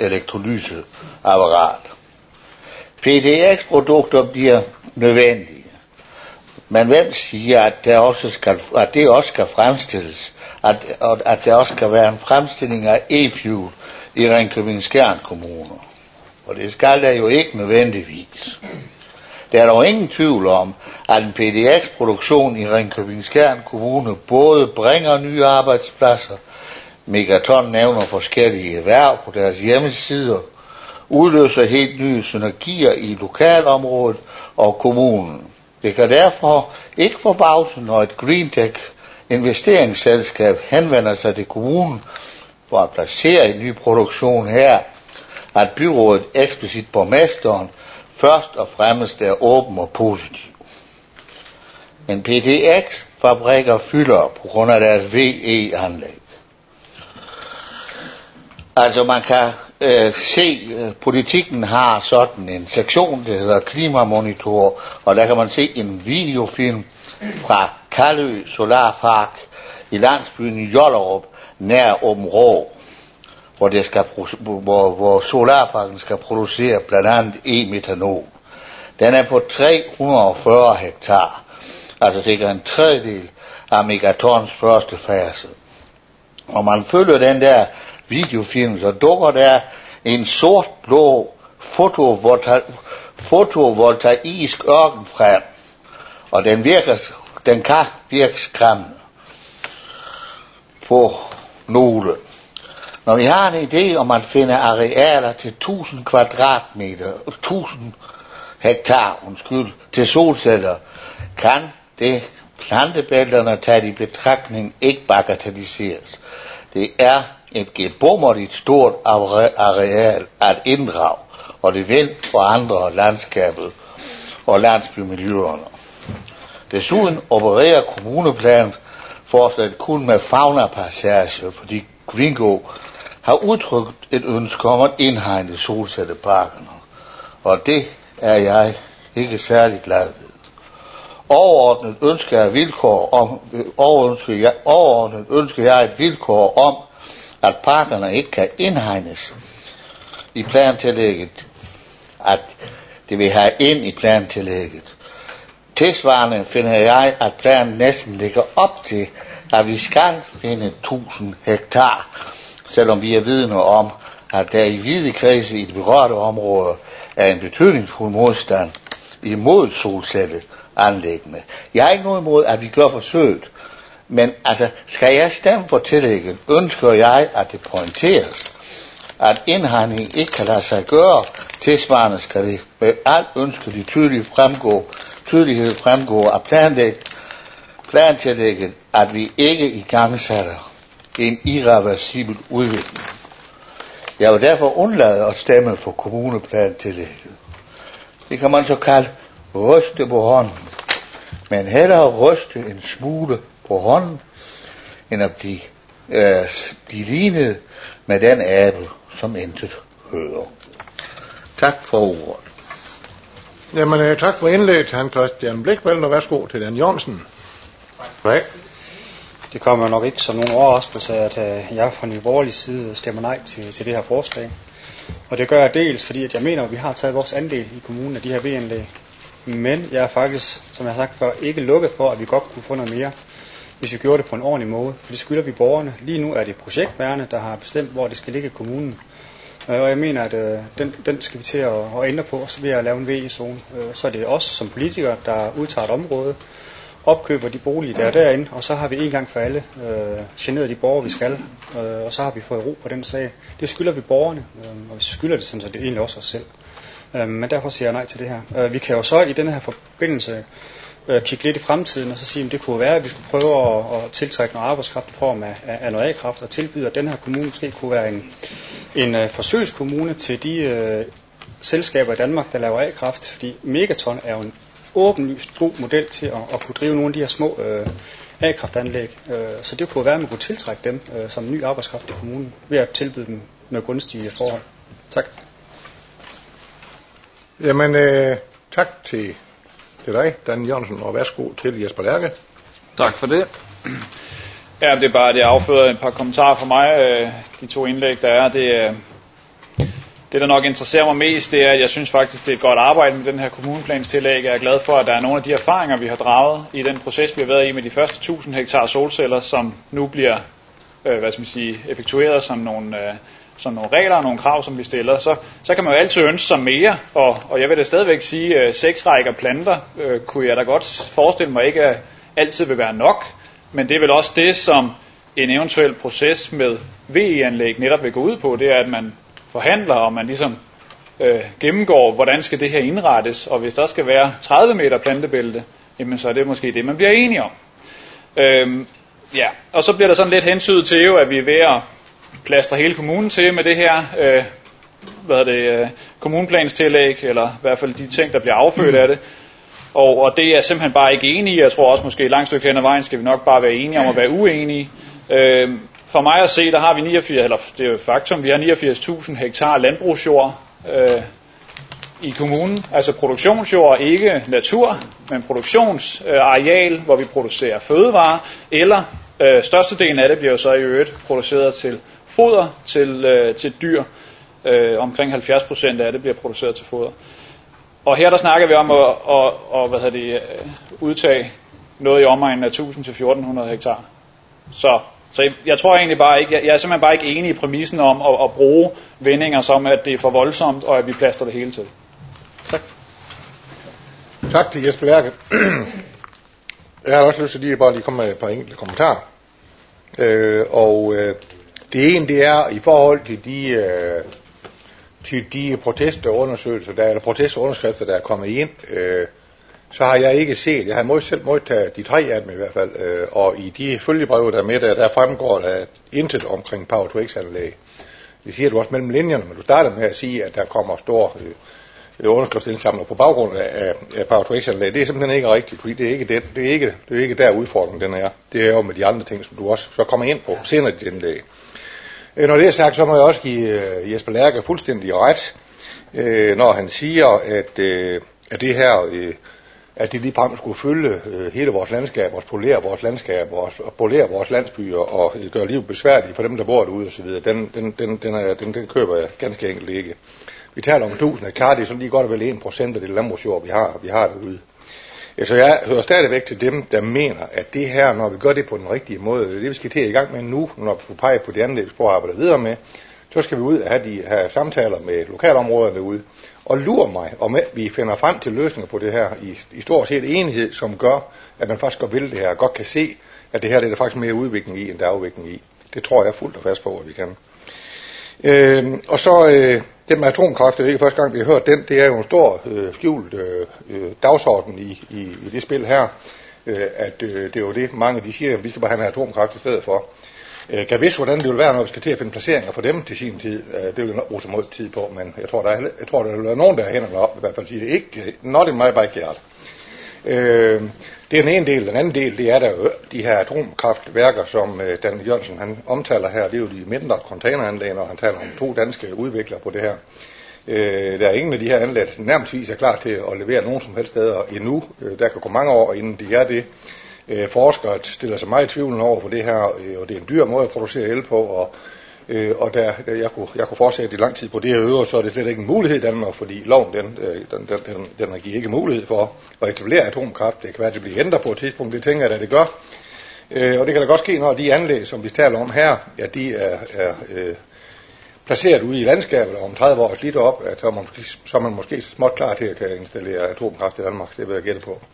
elektrolyseapparat. PTX-produkter bliver nødvendige. Men hvem siger, at det også skal fremstilles, at der også skal være en fremstilling af e-fuel i Ringkøbing-Skjern Kommune? Og det skal der jo ikke nødvendigvis. Der er dog ingen tvivl om, at en PDX-produktion i Ringkøbing-Skjern Kommune både bringer nye arbejdspladser, Megaton nævner forskellige erhverv på deres hjemmesider, udløser helt nye synergier i lokalområdet og kommunen. Det kan derfor ikke forbavse, når et Greentech investeringsselskab henvender sig til kommunen for at placere en ny produktion her, at byrådet, eksplicit borgmesteren, først og fremmest er åben og positiv. Men PDX-fabrikker fylder på grund af deres VE-anlæg. Altså man kan se, politikken har sådan en sektion, der hedder Klimamonitor, og der kan man se en videofilm fra Kallø Solarpark i landsbyen Jollerup nær Åbenrå, hvor solarparken skal producere blandt andet e-metanol. Den er på 340 hektar, altså cirka en tredjedel af Megatons første fase. Og man følger den der videofilm, så dukker der en sort-blå fotovoltaisk ørken frem, og den kan virke skræmmende på nogle. Når vi har en idé om at finde arealer til 1000 kvadratmeter, 1000 hektar, til solceller, kan det plantebælterne taget i betragtning ikke bagatelliseres. Det er et gebommerligt stort areal at inddrage, og det vil forandre landskabet og landsbymiljøerne. Desuden opererer kommuneplanen fortsat kun med fauna-passager, fordi Gringo har udtrykt et ønske om at indhegne solcelleparkerne, og det er jeg ikke særlig glad ved. Overordnet ønsker jeg et vilkår om, at parkerne ikke kan indhegnes i plantillægget, at det vil have ind i plantillægget. Tilsvarende finder jeg, at planen næsten ligger op til, at vi skal finde 1000 hektar, selvom vi er vidne om, at der i vide kredse i de berørte områder er en betydningsfuld modstand imod solcelleanlæggene. Jeg er ikke noget imod, at vi gør forsøget, men altså, skal jeg stemme for tillægget, ønsker jeg, at det pointeres, at indhegning ikke kan lade sig gøre. Tilsvarende skal det med alt ønskelig tydelighed fremgå af plantillægget, at vi ikke igangsætter en irreversibel udvikling. Jeg vil derfor undlade at stemme for kommuneplantillægget. Det kan man så kalde ryste på hånden, men hellere ryste en smule på hånden, end at blive lignet med den abe, som intet hører. Tak for ordet. Jamen, tak for indlægget, han Christian Blikfeldt, og værsgo til Dan Jørgensen. Nej. Det kommer nok ikke som nogen overraskelse, at jeg fra Nye Borgerliges side stemmer nej til det her forslag. Og det gør jeg dels, fordi at jeg mener, at vi har taget vores andel i kommunen af de her VE-anlæg. Men jeg er faktisk, som jeg har sagt før, ikke lukket for, at vi godt kunne få noget mere, hvis vi gjorde det på en ordentlig måde. For det skylder vi borgerne. Lige nu er det projektværende, der har bestemt, hvor det skal ligge i kommunen. Og jeg mener, at den skal vi til at ændre på, så ved at lave en VE-zone. Så er det os som politikere, der udtager et område, opkøber de boliger, der er derinde, og så har vi en gang for alle generet de borgere, vi skal, og så har vi fået ro på den sag. Det skylder vi borgerne, og vi skylder det sådan, så det er egentlig også os selv. Men derfor siger jeg nej til det her. Vi kan jo så i denne her forbindelse kigge lidt i fremtiden, og så sige, at det kunne være, at vi skulle prøve at tiltrække noget arbejdskraft i form af noget A-kraft, og tilbyde, at den her kommune måske kunne være en forsøgskommune til de selskaber i Danmark, der laver A-kraft, fordi Megaton er jo en åbenlyst god model til at kunne drive nogle af de her små A-kraftanlæg. Så det kunne være, at man kunne tiltrække dem som ny arbejdskraft i kommunen, ved at tilbyde dem med gunstige forhold. Tak. Jamen, tak til dig, Dan Jørgensen, og værsgo til Jesper Lærke. Tak for det. Ja, det er bare, det afføder et par kommentarer fra mig. De to indlæg, der er, Det, der nok interesserer mig mest, det er, at jeg synes faktisk, det er et godt arbejde med den her kommuneplanstillæg. Jeg er glad for, at der er nogle af de erfaringer, vi har draget i den proces, vi har været i med de første 1000 hektar solceller, som nu bliver effektueret som nogle regler og nogle krav, som vi stiller. Så kan man jo altid ønske sig mere, og jeg vil da stadigvæk sige, 6 rækker planter kunne jeg da godt forestille mig ikke altid vil være nok, men det er vel også det, som en eventuel proces med VE-anlæg netop vil gå ud på, det er, at man forhandler, og man ligesom gennemgår, hvordan skal det her indrettes, og hvis der skal være 30 meter plantebælte, jamen så er det måske det, man bliver enige om. Og så bliver der sådan lidt hensydet til jo, at vi er ved at plastre hele kommunen til med det her kommuneplanstillæg, eller i hvert fald de ting, der bliver affødt af det. Og det er jeg simpelthen bare ikke enig i. Jeg tror også måske et langt stykke hen ad vejen skal vi nok bare være enige om at være uenige. For mig at se, der har vi 89, eller det er jo et faktum, vi har 89.000 hektar landbrugsjord i kommunen. Altså produktionsjord, ikke natur, men produktionsareal, hvor vi producerer fødevarer, eller størstedelen af det bliver jo så i øvrigt produceret til foder til dyr. Omkring 70% af det bliver produceret til foder. Og her der snakker vi om at udtage noget i omegnen af 1000 til 1400 hektar. Så jeg tror egentlig bare ikke, jeg er simpelthen bare ikke enig i præmissen om at bruge vendinger som, at det er for voldsomt, og at vi plaster det hele til. Tak. Tak til Jesper Lærke. Jeg har også lyst til at bare komme med et par enkelte kommentarer. Det ene, det er i forhold til de protestundersøgelser, eller protestunderskrifter, der er kommet ind, så har jeg ikke set, jeg har selv modtaget de 3 af dem i hvert fald, og i de følgebreve, der er med der fremgår der intet omkring Power-to-X-anlæg. Det siger du også mellem linjerne, men du starter med at sige, at der kommer store underskriftsindsamler på baggrund af Power-to-X-anlæg. Det er simpelthen ikke rigtigt, fordi det er ikke der udfordringen den er. Det er jo med de andre ting, som du også så kommer ind på senere i dit indlæg. Når det er sagt, så må jeg også give Jesper Lærke fuldstændig ret, når han siger, at det her, at det ligefrem skulle følge hele vores landskab, polere vores landsbyer og gøre livet besværligt for dem, der bor derude osv. Den køber jeg ganske enkelt ikke. Vi taler om 1000 hektar, det er sådan lige godt og vel 1% af det landbrugsjord, vi har derude. Så jeg hører stadigvæk til dem, der mener, at det her, når vi gør det på den rigtige måde, det vi skal til i gang med nu, når vi får peget på de anlægsspor og arbejder videre med, så skal vi ud og have samtaler med lokalområderne derude. Og lur mig, om vi finder frem til løsninger på det her i stort set enighed, som gør, at man faktisk godt vil det her, og godt kan se, at det her det er der faktisk mere udvikling i, end der er afvikling i. Det tror jeg fuldt og fast på, at vi kan. Og så det med atomkraft, det er ikke første gang, vi har hørt den, det er jo en stor skjult dagsorden i det spil her, at det er jo det, mange de siger, at vi skal bare have en atomkraft i stedet for. Kan vidste, hvordan det vil være, når vi skal til at finde placeringer for dem til sin tid. Det vil jeg nok bruge så meget tid på, men jeg tror, der vil være nogen, der er hænderne op, i hvert fald sige det ikke. Not in my backyard. Det er den ene del. Den anden del, det er der jo de her atomkraftværker, som Dan Jørgensen han omtaler her. Det er jo de mindre containeranlæg, og han taler om 2 danske udviklere på det her. Der er ingen af de her anlæg, der nærmest er klar til at levere nogen som helst steder endnu. Der kan gå mange år, inden de er det. Forskere stiller sig meget tvivlende over for det her, og det er en dyr måde at producere el på, og jeg kunne fortsætte i lang tid på det her øvrigt, så er det slet ikke en mulighed i Danmark, fordi loven den giver ikke mulighed for at etablere atomkraft. Det kan være, at det bliver ændret på et tidspunkt, det tænker jeg, at det gør. Og det kan da godt ske, når de anlæg, som vi taler om her, at de er placeret ude i landskabet, og om 30 år slidt op, at så er man måske så småt klar til at kan installere atomkraft i Danmark. Det vil jeg gætte på.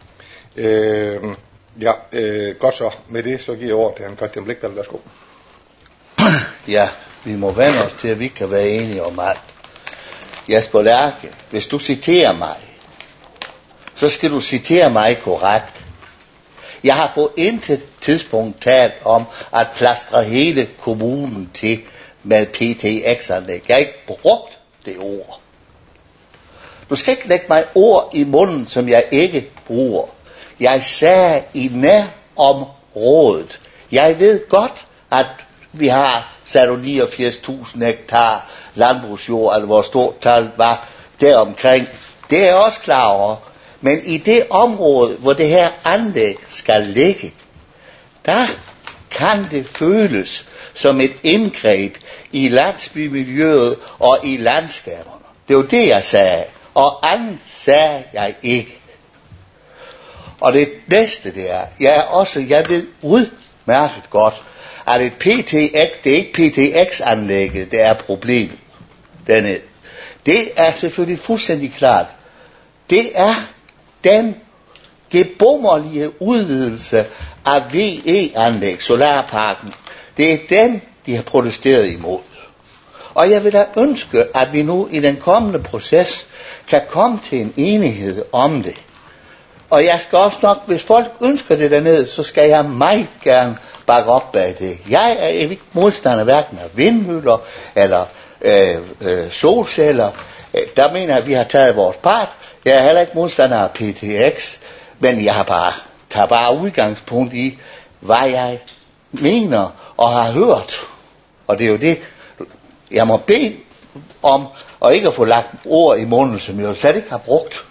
Godt så. Med det, så giver jeg ord til han Christian Blikdal. Værsgo. Ja, vi må vende os til, at vi kan være enige om alt. Jesper Lærke, hvis du citerer mig, så skal du citere mig korrekt. Jeg har på intet tidspunkt talt om at plastre hele kommunen til med PTX-anlæg. Jeg har ikke brugt det ord. Du skal ikke lægge mig ord i munden, som jeg ikke bruger. Jeg sagde i nærområdet. Jeg ved godt, at vi har sat 89.000 hektar landbrugsjord, eller hvor stort tal var deromkring. Det er jeg også klar over. Men i det område, hvor det her anlæg skal ligge, der kan det føles som et indgreb i landsbymiljøet og i landskaberne. Det var det, jeg sagde. Og andet sagde jeg ikke. Og det næste, det er, jeg ved udmærket godt, at det er ikke PTX-anlægget, det er problemet dernede. Det er selvfølgelig fuldstændig klart. Det er den gebummerlige udvidelse af VE-anlæg, Solarparken. Det er den, de har protesteret imod. Og jeg vil da ønske, at vi nu i den kommende proces kan komme til en enighed om det. Og jeg skal også nok, hvis folk ønsker det dernede, så skal jeg meget gerne bakke op bag det. Jeg er ikke modstander hverken af vindmøller eller solceller. Der mener jeg, at vi har taget vores part. Jeg er heller ikke modstander af PTX, men jeg tager bare udgangspunkt i, hvad jeg mener og har hørt. Og det er jo det, jeg må bede om, og ikke at få lagt ord i munden, som jeg jo slet ikke har brugt.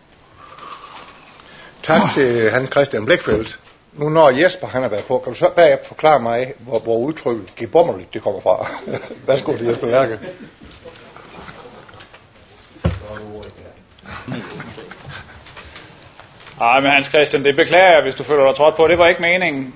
Tak til Hans Christian Blækfeldt. Nu når Jesper han har været på, kan du så bagefter forklare mig, hvor udtrykket gebommerligt det kommer fra? Værsgo til Jesper Lerke. Ej, men Hans Christian, det beklager jeg, hvis du føler dig trådt på. Det var ikke meningen.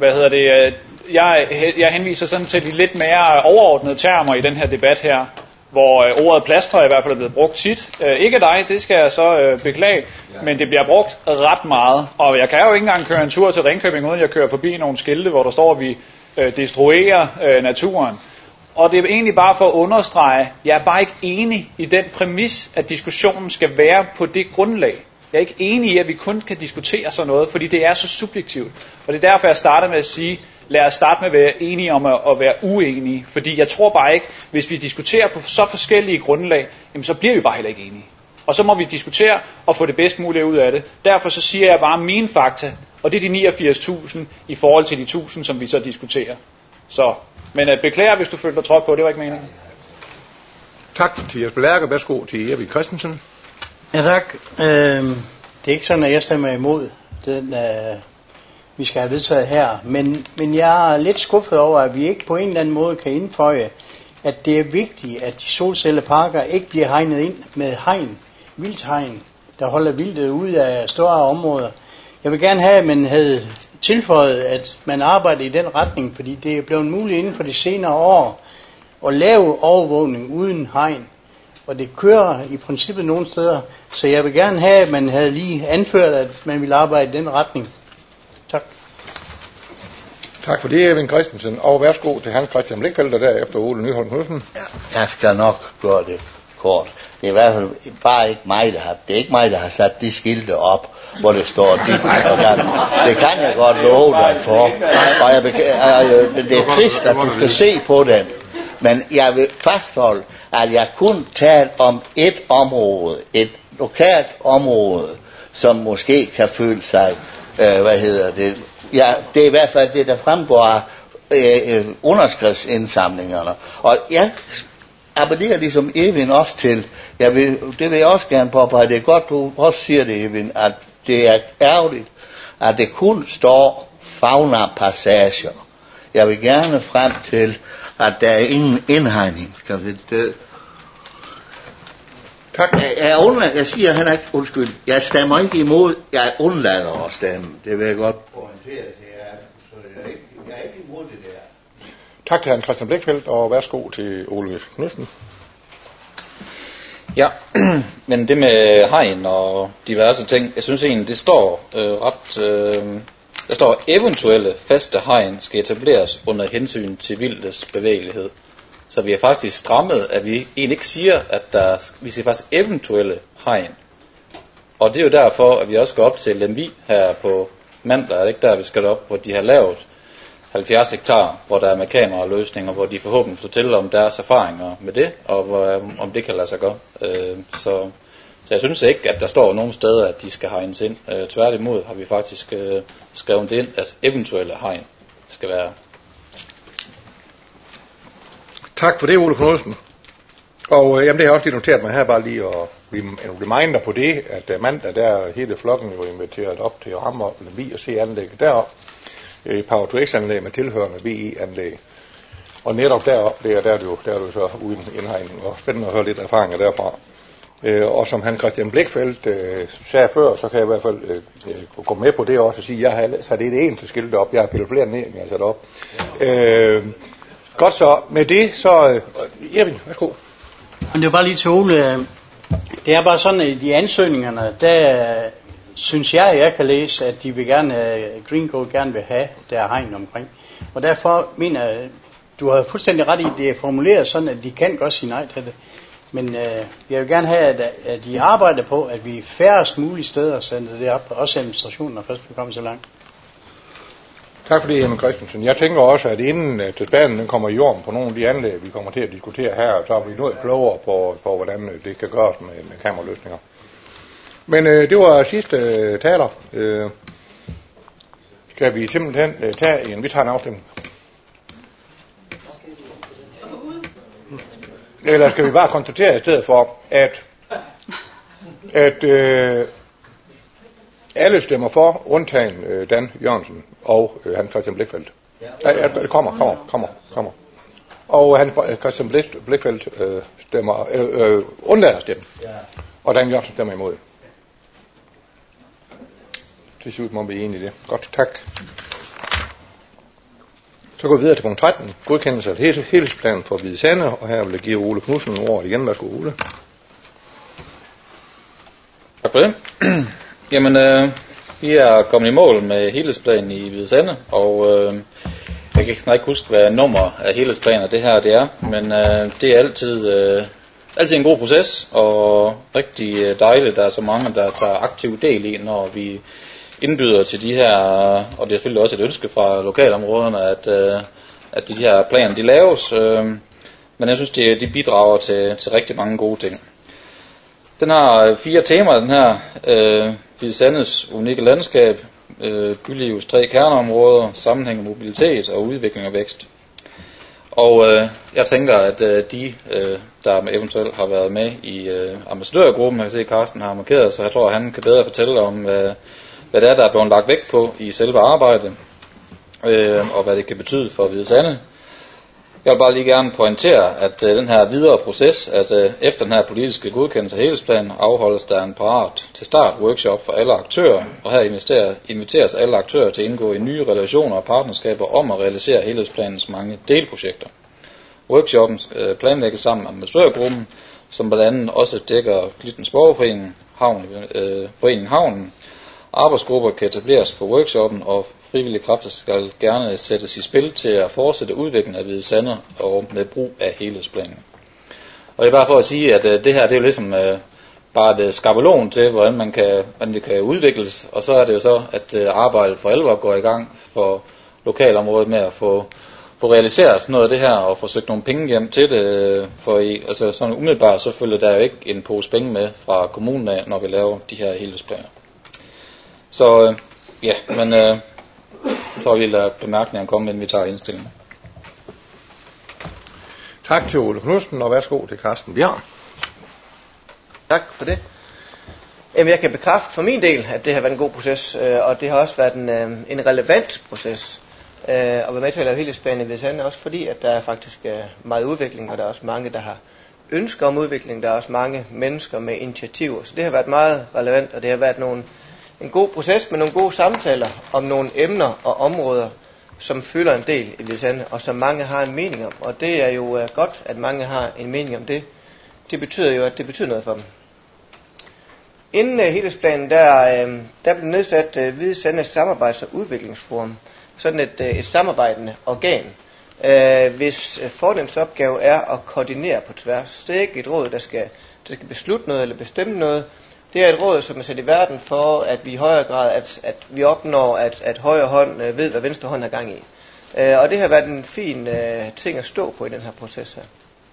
Jeg henviser sådan til de lidt mere overordnede termer i den her debat her, hvor ordet plaster i hvert fald er blevet brugt tit. Ikke dig, det skal jeg så beklage, men det bliver brugt ret meget. Og jeg kan jo ikke engang køre en tur til Ringkøbing, uden jeg kører forbi nogle skilte, hvor der står, at vi destruerer naturen. Og det er egentlig bare for at understrege, jeg er bare ikke enig i den præmis, at diskussionen skal være på det grundlag. Jeg er ikke enig i, at vi kun kan diskutere sådan noget, fordi det er så subjektivt. Og det er derfor, jeg starter med at sige, lad os starte med at være enige om at være uenige. Fordi jeg tror bare ikke, hvis vi diskuterer på så forskellige grundlag, jamen så bliver vi bare heller ikke enige. Og så må vi diskutere og få det bedst muligt ud af det. Derfor så siger jeg bare mine fakta, og det er de 89.000 i forhold til de 1.000, som vi så diskuterer. Så, men beklager, hvis du følte dig trådt på, det var ikke meningen. Tak til Jesper Lerke. Værsgo til Erik Christensen. Ja, tak. Det er ikke sådan, at jeg stemmer imod den, vi skal have vedtaget her. Men jeg er lidt skuffet over, at vi ikke på en eller anden måde kan indføje, at det er vigtigt, at de solcelleparker ikke bliver hegnet ind med hegn, vildthegn, der holder vildtet ud af større områder. Jeg vil gerne have, at man havde tilføjet, at man arbejder i den retning, fordi det er blevet muligt inden for de senere år at lave overvågning uden hegn. Og det kører i princippet nogle steder, så jeg vil gerne have, at man havde lige anført, at man ville arbejde i den retning. Tak. Tak for det, Erik Christensen. Og værsgo til Hans Christian Blækfeldt, og derefter Ole Nyholm Knudsen. Ja, jeg skal nok gøre det kort. Det er i hvert fald bare ikke mig, det er ikke mig, der har sat de skilte op, hvor det står dit og dat. Det kan jeg godt love dig for. Og det er trist, at du skal se på den. Men jeg vil fastholde, at jeg kun taler om et område, et lokalt område, som måske kan føle sig, Ja, det er i hvert fald det, der fremgår af underskriftsindsamlingerne. Og jeg appellerer ligesom Evin også til, det vil jeg også gerne påpege, det er godt, du også siger det, Evin, at det er ærgerligt, at det kun står fauna-passager. Jeg vil gerne frem til, at der er ingen indhegning. Tak. Jeg siger, han er ikke, undskyld, jeg stemmer ikke imod, jeg undlader at stemme. Det vil jeg godt pointere til jer. Så jeg er ikke imod det der. Tak til Hans Christian Blækfeldt, og værsgo til Ole Knudsen. Ja, men det med hegn og diverse ting, jeg synes egentlig, det står der står, eventuelle faste hegn skal etableres under hensyn til vildtes bevægelighed. Så vi har faktisk strammet, at vi egentlig ikke siger, at vi siger faktisk eventuelle hegn. Og det er jo derfor, at vi også går op til Lemvig her på mandag, er det ikke der, vi skal op, hvor de har lavet 70 hektar, hvor der er med kameraløsninger, hvor de forhåbentlig fortæller om deres erfaringer med det, og om det kan lade sig gøre. Så jeg synes ikke, at der står nogen steder, at de skal hegnes ind. Tværtimod har vi faktisk skrevet ind, at eventuelle hegn skal være. Tak for det, Ole Knudsen. Og det har jeg også lige noteret mig her, bare lige og en reminder på det, at mandag der hele flokken jo inviteret op til at ramme op Lemvig og se anlægget derop. Power to X-anlæg med tilhørende VE-anlæg. Og netop deroppe, der er det jo så uden indhegning, og spændende at høre lidt erfaringer derfra. Og som han Christian Blichfeldt sagde før, så kan jeg i hvert fald gå med på det også og sige, at jeg har sat det eneste skilt op, jeg har pillet flere ned, end jeg har sat op. Godt så, med det så, Erwin, værsgo. Men det er bare lige til Ole, det er bare sådan, at i de ansøgningerne, der synes jeg kan læse, at de vil gerne, Green Code gerne vil have, der er hegn omkring. Og derfor mener jeg, du har fuldstændig ret i, det er formuleret sådan, at de kan godt sige nej til det. Men jeg vil gerne have, at de arbejder på, at vi færrest mulige steder sender det op, også administrationen, når først vi kommer så langt. Tak for det, Henrik Christensen. Jeg tænker også, at inden debatten den kommer i jorden på nogle af de anlæg, vi kommer til at diskutere her, så er vi noget klogere på hvordan det kan gøres med kameraløsninger. Men det var sidste taler. Skal vi simpelthen vi tager en afstemning? Eller skal vi bare konstatere i stedet for, at alle stemmer for, undtagen Dan Jørgensen og Hans Christian Blichfeldt. Det kommer. Og Hans Christian Blichfeldt stemmer, undlader at stemme. Og Dan Jørgensen stemmer imod. Til slut må vi enige i det. Godt, tak. Så går vi videre til punkt 13. Godkendelse af helhedsplanen for Hvide Sande, og her vil jeg give Ole Knudsen ordet igen. Værsgo, Ole. Tak for det. Jamen, vi er kommet i mål med helhedsplanen i Hvide Sande, og jeg kan ikke huske, hvad nummer af helhedsplaner det her det er, men det er altid en god proces, og rigtig dejligt, der er så mange, der tager aktiv del i, når vi indbyder til de her, og det er selvfølgelig også et ønske fra lokalområderne, at de her planer de laves, men jeg synes, de bidrager til rigtig mange gode ting. Den har 4 temaer, den her. Hvide Sandes unikke landskab, bylivets 3 kerneområder, sammenhæng og mobilitet og udvikling og vækst. Og jeg tænker, at de, der eventuelt har været med i ambassadørgruppen, jeg kan se, at Carsten har markeret, så jeg tror, at han kan bedre fortælle om, hvad det er, der er blevet lagt vægt på i selve arbejdet, og hvad det kan betyde for Hvide Sande. Jeg vil bare lige gerne pointere, at den her videre proces, at efter den her politiske godkendelse af helhedsplanen, afholdes der en parat til start workshop for alle aktører, og her inviteres alle aktører til at indgå i nye relationer og partnerskaber om at realisere helhedsplanens mange delprojekter. Workshoppen planlægges sammen med ambassadørgruppen, som blandt andet også dækker Glittens Borgerforening, Foreningen Havnen. Arbejdsgrupper kan etableres på workshoppen, og frivillige kræfter skal gerne sættes i spil til at fortsætte udviklingen af Hvide Sande og med brug af helhedsplanen. Og det er bare for at sige, at det her det er jo ligesom bare et skabelon til, hvordan det kan udvikles, og så er det jo så, at arbejdet for alvor går i gang for lokalområdet med at få realiseret noget af det her og få søgt nogle penge hjem til det. Altså sådan umiddelbart så følger der jo ikke en pose penge med fra kommunen af, når vi laver de her helhedsplaner. Så men så vil jeg bemærkninger komme, inden vi tager indstillingen. Tak til Ole Knudsen, og værsgo til Carsten Bjørn. Tak for det. Jamen, jeg kan bekræfte for min del, at det har været en god proces, og det har også været en relevant proces at være med til at lave helhedsplanen i Hvide Sande, også fordi, at der er faktisk meget udvikling, og der er også mange, der har ønsker om udvikling. Der er også mange mennesker med initiativer, så det har været meget relevant, og det har været en god proces med nogle gode samtaler om nogle emner og områder, som fylder en del i Hvide Sande, og som mange har en mening om. Og det er jo godt, at mange har en mening om det. Det betyder jo, at det betyder noget for dem. Inden helhedsplanen, der blev nedsat Hvide Sandes Samarbejds- og Udviklingsforum, sådan et samarbejdende organ, hvis fornemste opgave er at koordinere på tværs. Det er ikke et råd, der skal beslutte noget eller bestemme noget. Det er et råd, som er sat i verden for, at vi i højere grad, at vi opnår, at højre hånd ved, hvad venstre hånd har gang i. Og det har været en fin ting at stå på i den her proces her.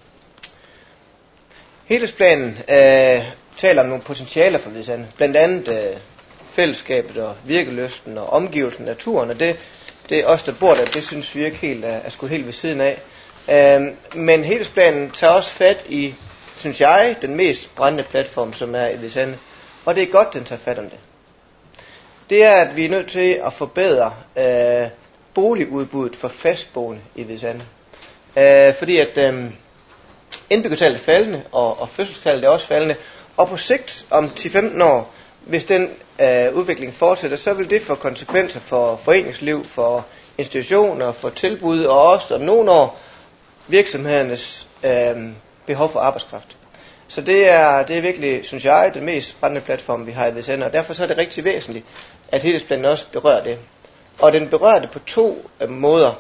Helhedsplanen taler om nogle potentialer for Hvide Sande. Blandt andet fællesskabet og virkelysten og omgivelsen af naturen. Og det er os, der bor der, det synes vi ikke helt er skudt helt ved siden af. Men helhedsplanen tager også fat i, synes jeg, den mest brændende platform, som er i Hvide Sande. Og det er godt, den tager fat om det. Det er, at vi er nødt til at forbedre boligudbuddet for fastboende i Hvide Sande. Fordi at indbyggertallet er faldende, og fødselstallet er også faldende, og på sigt om 10-15 år, hvis den udvikling fortsætter, så vil det få konsekvenser for foreningsliv, for institutioner, for tilbud, og også om nogle år virksomhedernes behov for arbejdskraft. Så det er virkelig, synes jeg, den mest spændende platform, vi har i Hvide Sande, og derfor så er det rigtig væsentligt, at helhedsplanen også berører det. Og den berører det på to måder.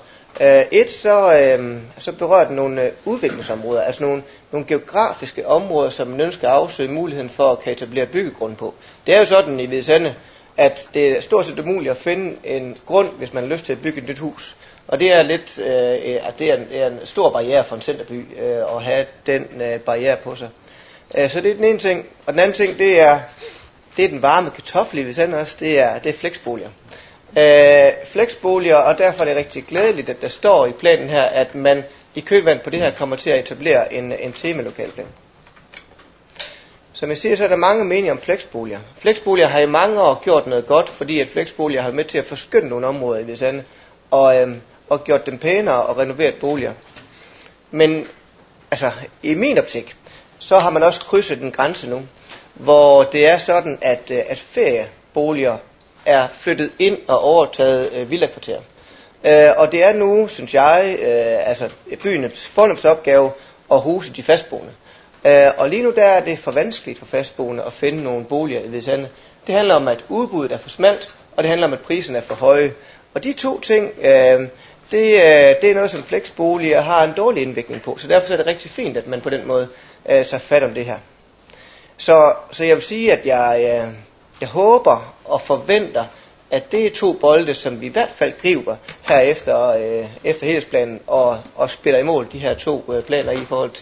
Så berører den nogle udviklingsområder, altså nogle geografiske områder, som man ønsker at afsøge muligheden for at kan etablere byggegrund på. Det er jo sådan i Hvide Sande, at det er stort set umuligt at finde en grund, hvis man har lyst til at bygge et nyt hus. Og det er lidt, det er en stor barriere for en centerby at have den barriere på sig. Så det er den ene ting. Og den anden ting, det er den varme kartoffel i Hvide Sande også, det er flexboliger. Flexboliger, og derfor er det rigtig glædeligt, at der står i planen her, at man i kølvandet på det her kommer til at etablere en temalokalplan. Som jeg siger, så er der mange meninger om flexboliger. Flexboliger har i mange år gjort noget godt, fordi at flexboliger har været med til at forskynde nogle områder i Hvide Sande, og gjort dem pænere og renoveret boliger. Men altså, i min optik, så har man også krydset en grænse nu, hvor det er sådan, at ferieboliger er flyttet ind og overtaget villakvarter. Og det er nu, synes jeg, byens fornemste opgave at huse de fastboende. Og lige nu der er det for vanskeligt for fastboende at finde nogle boliger i Hvide Sande. Det handler om, at udbuddet er for smalt, og det handler om, at prisen er for høje. Og de to ting, det er noget, som flexboliger har en dårlig indvirkning på. Så derfor er det rigtig fint, at man på den måde tager fat om det her. Så jeg vil sige, at jeg håber og forventer, at det er to bolde, som vi i hvert fald griber her efter helhedsplanen, og spiller i mål de her to planer i forhold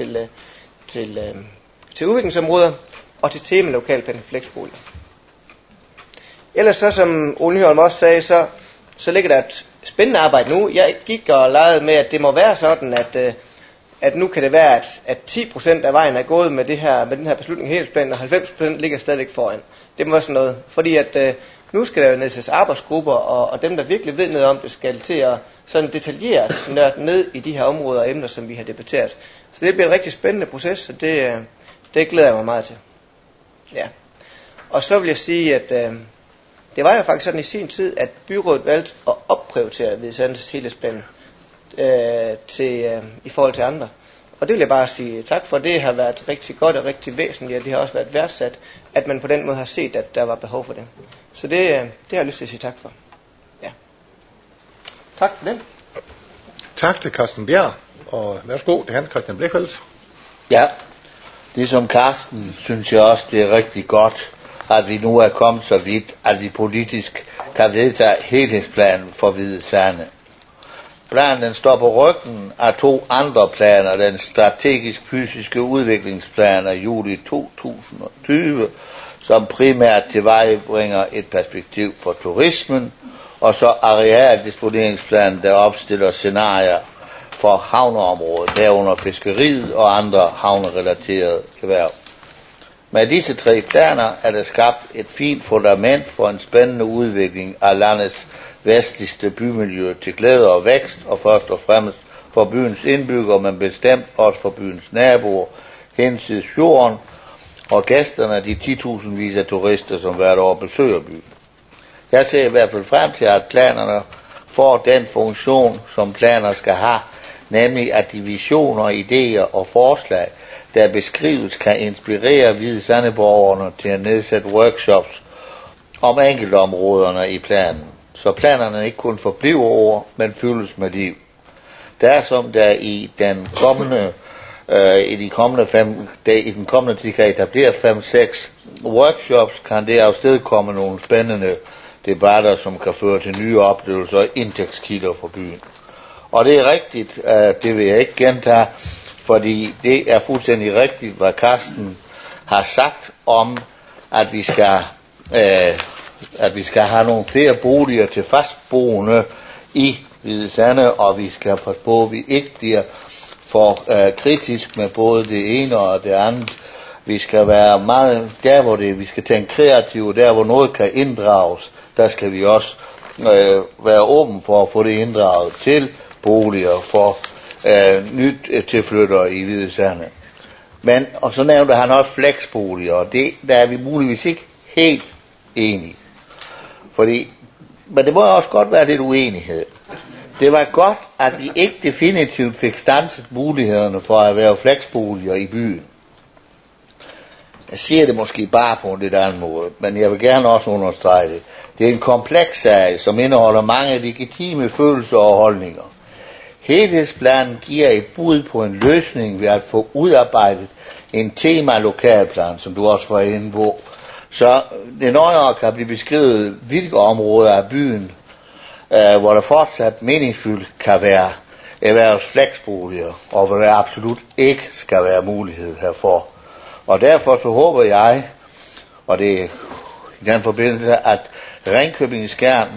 til udviklingsområder og til tema lokalplan flexboliger. Ellers så, som Ole Nyholm også sagde, så ligger der et spændende arbejde nu. Jeg gik og legede med, at det må være sådan, at nu kan det være, at 10% af vejen er gået med den her beslutning i helhedsplanen, og 90% ligger stadigvæk foran. Det må være sådan noget, fordi at nu skal der jo nedsættes arbejdsgrupper, og dem, der virkelig ved noget om det, skal til at sådan detaljeret nørde ned i de her områder og emner, som vi har debatteret. Så det bliver en rigtig spændende proces, og det glæder jeg mig meget til. Ja. Og så vil jeg sige, at det var jo faktisk sådan i sin tid, at byrådet valgte at opprioritere Hvide Sandes helhedsplan i forhold til andre. Og det vil jeg bare sige tak for. Det har været rigtig godt og rigtig væsentligt, og det har også været værdsat, at man på den måde har set, at der var behov for det. Så det har jeg lyst til at sige tak for. Ja. Tak for det. Tak til Carsten Bjerg, og værsgo til Hans Christian Blichfeldt. Ja, ligesom Carsten synes jeg også, det er rigtig godt, at vi nu er kommet så vidt, at vi politisk kan vedtage helhedsplanen for Hvide Sande. Planen står på ryggen af to andre planer, den strategisk-fysiske udviklingsplan af juli 2020, som primært tilvejebringer et perspektiv for turismen, og så arealdisponeringsplanen, der opstiller scenarier for havneområdet, herunder fiskeriet og andre havnerelaterede erhverv. Med disse tre planer er der skabt et fint fundament for en spændende udvikling af landets vestligste bymiljø til glæde og vækst, og først og fremmest for byens indbyggere, men bestemt også for byens naboer, hensides fjorden og gæsterne, de 10.000 vis af turister, som hvert år besøger byen. Jeg ser i hvert fald frem til, at planerne får den funktion, som planer skal have, nemlig at de visioner, idéer og forslag, der beskrives, kan inspirere Hvide Sandeborgerne til at nedsætte workshops om enkeltområderne i planen, så planerne ikke kun forbliver ord, men fyldes med liv. Der som der i den kommende tid kan etablere 5-6 workshops, kan det afstedkomme nogle spændende debatter, som kan føre til nye oplevelser og indtægtskilder for byen. Og det er rigtigt, det vil jeg ikke gentage, fordi det er fuldstændig rigtigt, hvad Carsten har sagt om, at vi skal have nogle flere boliger til fastboende i Hvide Sande, og vi skal passe på, at vi ikke bliver for kritisk med både det ene og det andet. Vi skal være meget der, hvor vi skal tænke kreativt, der hvor noget kan inddrages, der skal vi også være åben for at få det inddraget til boliger for nyt tilflyttere i Hvide Sande. Men, og så nævnte han også flexboliger, og der er vi muligvis ikke helt enige. Men det må også godt være lidt uenighed. Det var godt, at vi ikke definitivt fik standset mulighederne for at erhverve flexboliger i byen. Jeg siger det måske bare på en lidt anden måde, men jeg vil gerne også understrege det. Det er en kompleks sag, som indeholder mange legitime følelser og holdninger. Helhedsplanen giver et bud på en løsning ved at få udarbejdet en tema-lokalplan, som du også var inde på, så det nøjere kan blive beskrevet, hvilke områder af byen, hvor der fortsat meningsfyldt kan være erhvervsfleksboliger, og hvor der absolut ikke skal være mulighed herfor. Og derfor så håber jeg, og det er i den forbindelse, at Ringkøbing Skjern,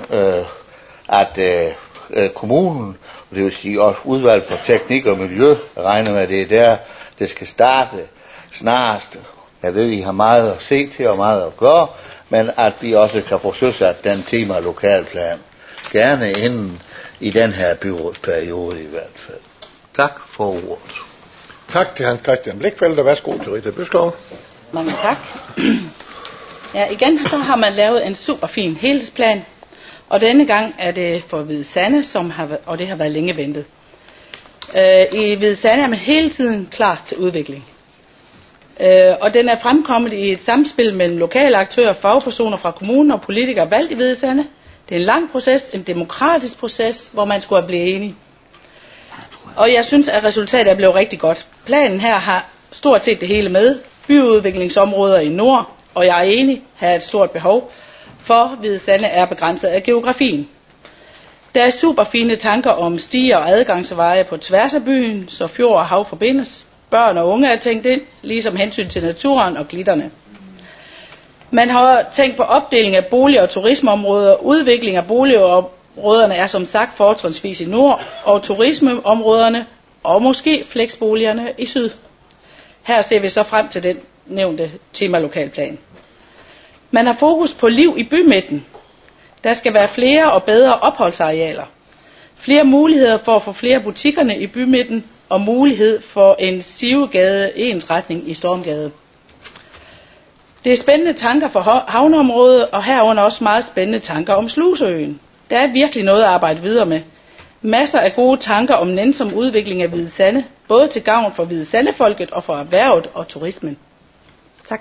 kommunen, og det vil sige også udvalg for teknik og miljø, regner med, at det er der, det skal starte snarest. Jeg ved, I har meget at se til og meget at gøre, men at vi også kan få søsat den tema lokalplan. Gerne inden i den her byrådsperiode i hvert fald. Tak for ordet. Tak til Hans Christian Blikfeldt, og værsgo til Rita Byskov. Mange tak. Ja, igen så har man lavet en super fin helhedsplan, og denne gang er det for Hvide Sande, og det har været længe ventet. I Hvide Sande er man hele tiden klar til udvikling. Og den er fremkommet i et samspil mellem lokale aktører, fagpersoner fra kommunen og politikere valgt i Hvide Sande. Det er en lang proces, en demokratisk proces, hvor man skulle blive enige. Og jeg synes, at resultatet er blevet rigtig godt. Planen her har stort set det hele med. Byudviklingsområder i nord, og jeg er enig, her er et stort behov, for Hvide Sande er begrænset af geografien. Der er super fine tanker om stier og adgangsveje på tværs af byen, så fjord og hav forbindes. Børn og unge er tænkt ind, ligesom hensyn til naturen og glitterne. Man har tænkt på opdeling af bolig- og turismeområder. Udvikling af boligområderne er som sagt fortrinsvis i nord, og turismeområderne og måske flexboligerne i syd. Her ser vi så frem til den nævnte tema-lokalplan. Man har fokus på liv i bymidten. Der skal være flere og bedre opholdsarealer. Flere muligheder for at få flere butikkerne i bymidten, og mulighed for en Sivegade ensretning i Stormgade. Det er spændende tanker for havneområdet, og herunder også meget spændende tanker om Sluseøen. Der er virkelig noget at arbejde videre med. Masser af gode tanker om nænsom udvikling af Hvide Sande, både til gavn for Hvide Sande-folket og for erhvervet og turismen. Tak.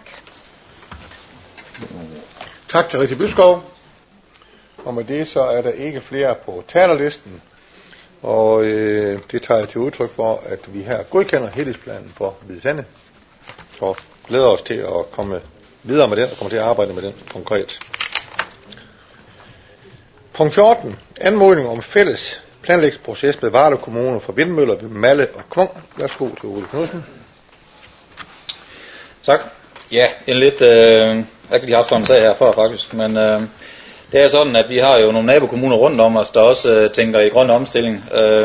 Tak til Rita Byskov. Og med det så er der ikke flere på talerlisten. Og det tager jeg til udtryk for, at vi her godkender helhedsplanen for Hvide Sande. Og glæder os til at komme videre med den og komme til at arbejde med den konkret. Punkt 14. Anmodning om fælles planlægningsproces med Varde Kommune for vindmøller ved Malle og Kvung. Værsgo til Ole Knudsen. Tak. Ja, en lidt... Jeg kan lige haft sådan en sag her før faktisk, men... Det er sådan, at vi har jo nogle nabokommuner rundt om os, der også tænker i grøn omstilling.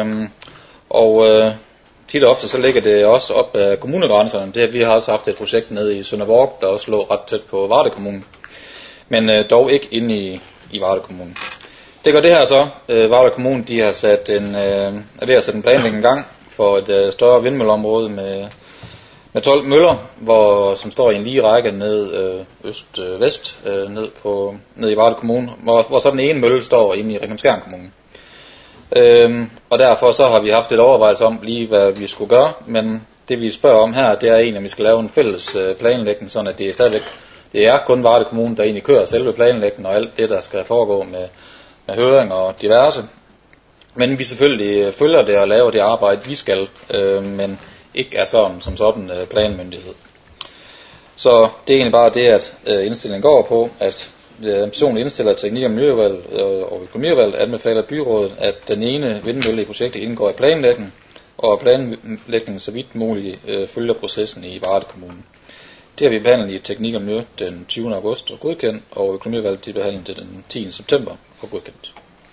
Tit og ofte så ligger det også op af kommunegrænserne. Vi har også haft et projekt nede i Sønderborg, der også lå ret tæt på Varde Kommune. Men dog ikke inde i Varde Kommune. Det gør det her så. Varde Kommune de har sat er ved at sætte en planlægning i gang for et større vindmølleområde med 12 møller, som står i en lige række ned øst-vest ned i Varde Kommune, hvor så den ene mølle står inde i Ringkøbing Skjern Kommune. Og derfor så har vi haft et overvejelse om lige hvad vi skulle gøre, men det vi spørger om her, det er egentlig, om vi skal lave en fælles planlægning, sådan at det er kun Varde Kommune, der egentlig kører selve planlægningen og alt det, der skal foregå med høring og diverse. Men vi selvfølgelig følger det og laver det arbejde, vi skal, men ikke er som sådan planmyndighed. Så det er egentlig bare det, at indstillingen går på, at personen indstiller teknik- og miljøudvalget og økonomiudvalget anbefaler byrådet, at den ene vindmølle i projektet indgår i planlægningen, og planlægningen så vidt muligt følger processen i Varde Kommune. Det har vi behandlet i teknik og miljø den 20. august og godkendt, og økonomiudvalget de behandlet det den 10. september og godkendt.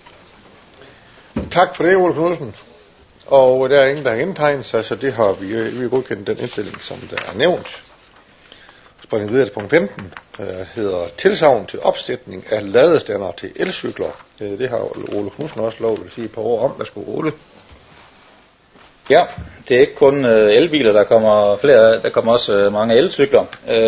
Tak for det, Ole Knudsen. Og der er ingen, der har indtegnet sig, så det har vi godkendt den indstilling, som der er nævnt. springer videre til punkt 15, der hedder tilsagn til opsætning af ladestander til elcykler. Det har Ole Knudsen også lov at sige et par ord om. Værsgo, Ole. Ja, det er ikke kun elbiler, der kommer flere, der kommer også mange elcykler.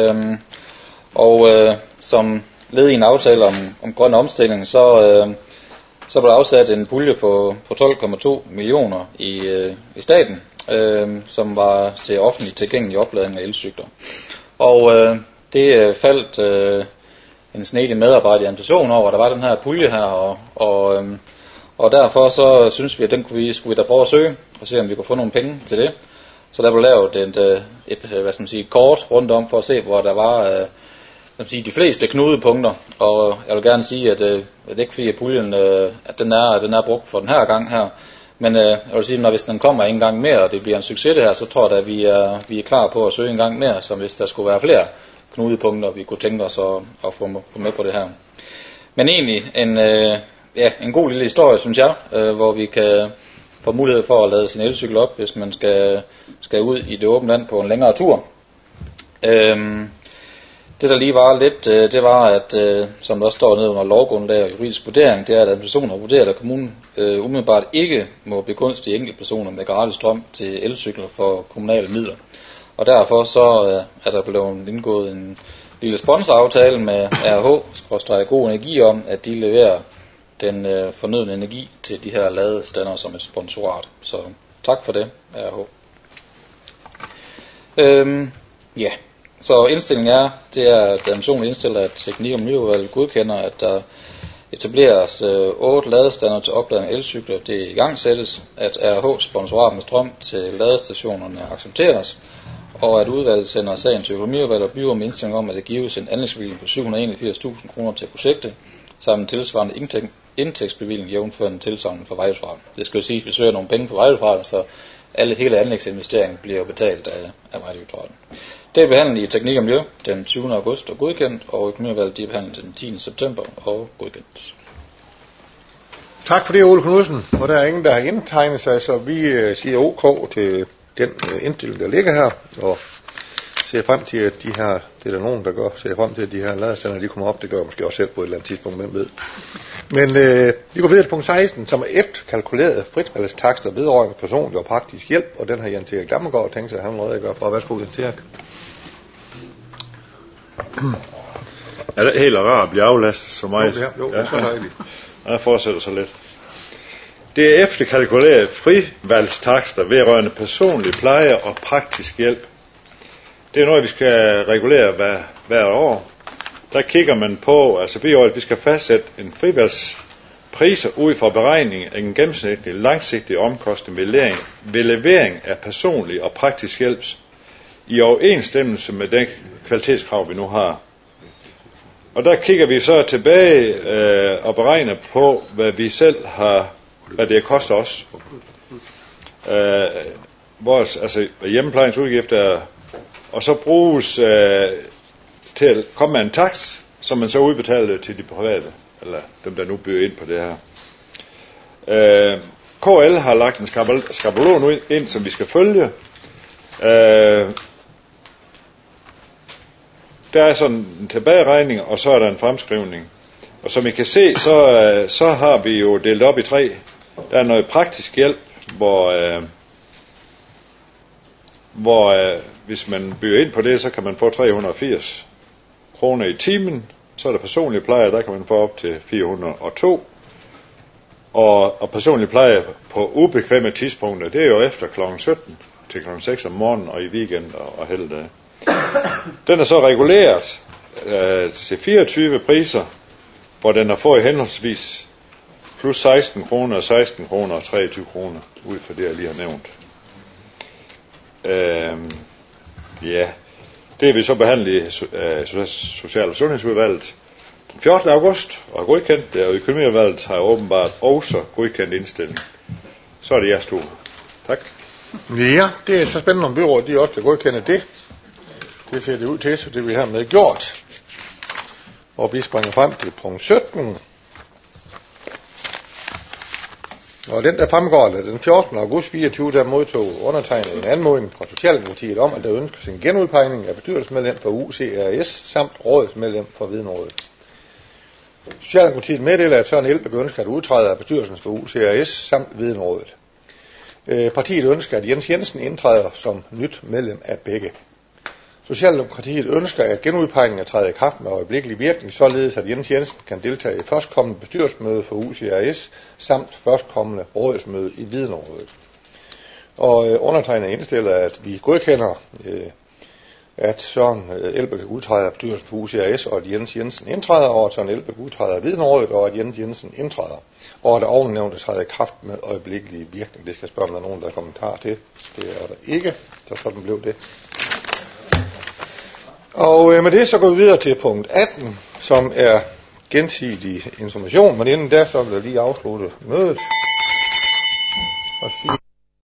Som led i en aftale om grøn omstilling, så blev der afsat en pulje på 12,2 millioner i staten, som var til offentligt tilgængelig opladning af elcykler. Og det faldt en snedig medarbejder i administrationen over, der var den her pulje her, og derfor så synes vi, at den skulle vi da prøve at søge, og se om vi kunne få nogle penge til det. Så der blev lavet et kort rundt om, for at se, hvor der var de fleste knudepunkter, og jeg vil gerne sige, at det er ikke fordi, at puljen at den er brugt for den her gang her, men jeg vil sige, at hvis den kommer en gang mere, og det bliver en succes det her, så tror jeg, at vi er klar på at søge en gang mere, som hvis der skulle være flere knudepunkter, vi kunne tænke os at få med på det her. Men egentlig en god lille historie, synes jeg, hvor vi kan få mulighed for at lade sin elcykel op, hvis man skal ud i det åbne land på en længere tur. Det der lige var lidt, det var, at som der også står nede under lovgrundlag og juridisk vurdering, det er, at administrationen har vurderet, at kommunen umiddelbart ikke må begunstige enkeltpersoner med gratis strøm til elcykler for kommunale midler. Og derfor så er der blevet indgået en lille sponsoraftale med RH/God Energi om, at de leverer den fornødne energi til de her ladestander som et sponsorat. Så tak for det, RH. Så indstillingen det er, at administrationen indstiller, at Teknik- og Miljøudvalget godkender, at der etableres 8 ladestander til opladning af elcykler. Det i gang sættes, at RH sponsorat med strøm til ladestationerne accepteres, og at udvalget sender sagen til Økonomiudvalget og byrådet med indstilling om, at det gives en anlægsbevilling på 781.000 kroner til projektet, samt en tilsvarende indtægtsbevilling jævnført en tilsagn for Vejdirektoratet. Det skal jo sige, at vi søger nogle penge for Vejdirektoratet, så hele anlægsinvesteringen bliver betalt af Vejdirektoratet. Det er behandlet i Teknik og Miljø den 20. august og godkendt, og Økonomiudvalget er behandlet den 10. september og godkendt. Tak for det, Ole Knudsen. Og der er ingen, der har indtegnet sig, så vi siger OK til den indstilling, der ligger her, og ser frem til, at det er der nogen, der gør, ser frem til, at de her ladestander, de kommer op. Det gør jeg måske også selv på et eller andet tidspunkt, hvem ved. Men vi går videre til punkt 16, som er efterkalkuleret fritvalgstakster vedrørende personlig og praktisk hjælp, og den har Jens Erik Dammergaard tænkt sig, at han noget at gøre for. Værsgo, Jens Erik. Er det helt rart at blive aflastet så meget? Jo, det er så dejligt. Jeg fortsætter så lidt. Det er efterkalkuleret frivalgstakster vedrørende personlig pleje og praktisk hjælp. Det er noget, vi skal regulere hver år. Der kigger man på, altså byrådet, vi skal fastsætte en frivalgspriser ud fra beregning af en gennemsnitlig langsigtig omkostning ved levering af personlig og praktisk hjælp i overensstemmelse med den kvalitetskrav, vi nu har. Og der kigger vi så tilbage og beregner på, hvad vi selv har, hvad det koster os. Vores hjemmeplejens udgifter, og så bruges til at komme med en takst, som man så udbetaler til de private, eller dem, der nu byder ind på det her. KL har lagt en skabelon ind, som vi skal følge. Der er sådan en tilbageregning, og så er der en fremskrivning. Og som I kan se, så har vi jo delt op i 3. Der er noget praktisk hjælp, hvor hvis man byder ind på det, så kan man få 380 kroner i timen. Så er der personlig pleje, der kan man få op til 402. Og personlig pleje på ubekvemme tidspunkter, det er jo efter kl. 17 til kl. 6 om morgenen og i weekender og helligdage. Den er så reguleret til 24 priser, hvor den har fået henholdsvis plus 16 kroner, 16 kroner og 23 kroner, ud fra det, jeg lige har nævnt. Det er vi så behandlet i Social- og Sundhedsudvalget den 14. august og har godkendt det, og Økonomiudvalget har åbenbart også godkendt indstilling. Så er det jeres tur. Tak. Ja, det er så spændende, om byrådet de også kan godkende det. Det ser det ud til, så det vi har med gjort. Og vi springer frem til punkt 17. Og den der fremgår, at den 14. august 24, der modtog undertegnet en anmodning fra Socialdemokratiet om, at der ønskes en genudpegning af bestyrelsesmedlem for UCRS samt rådsmedlem for Videnrådet. Socialdemokratiet meddeler, at Søren Elbæk ønsker at udtræde af bestyrelsen for UCRS samt Videnrådet. Partiet ønsker, at Jens Jensen indtræder som nyt medlem af begge. Socialdemokratiet ønsker, at genudpegningen træder i kraft med øjeblikkelig virkning, således at Jens Jensen kan deltage i førstkommende bestyrelsesmøde for UCRS samt førstkommende rådsmøde i Videnrådet. Og undertegnet indstiller, at vi godkender, at Søren Elbæk udtræder af bestyrelsen for UCRS, og at Jens Jensen indtræder, og at Søren Elbæk udtræder af Videnrådet, og at Jens Jensen indtræder. Og at ovennævnte træder i kraft med øjeblikkelig virkning. Det skal jeg spørge, om der er nogen, der har kommentar til. Det er der ikke, så sådan blev det. Og med det så går vi videre til punkt 18, som er gensidig information, men inden da så vil jeg lige afslutte mødet og sige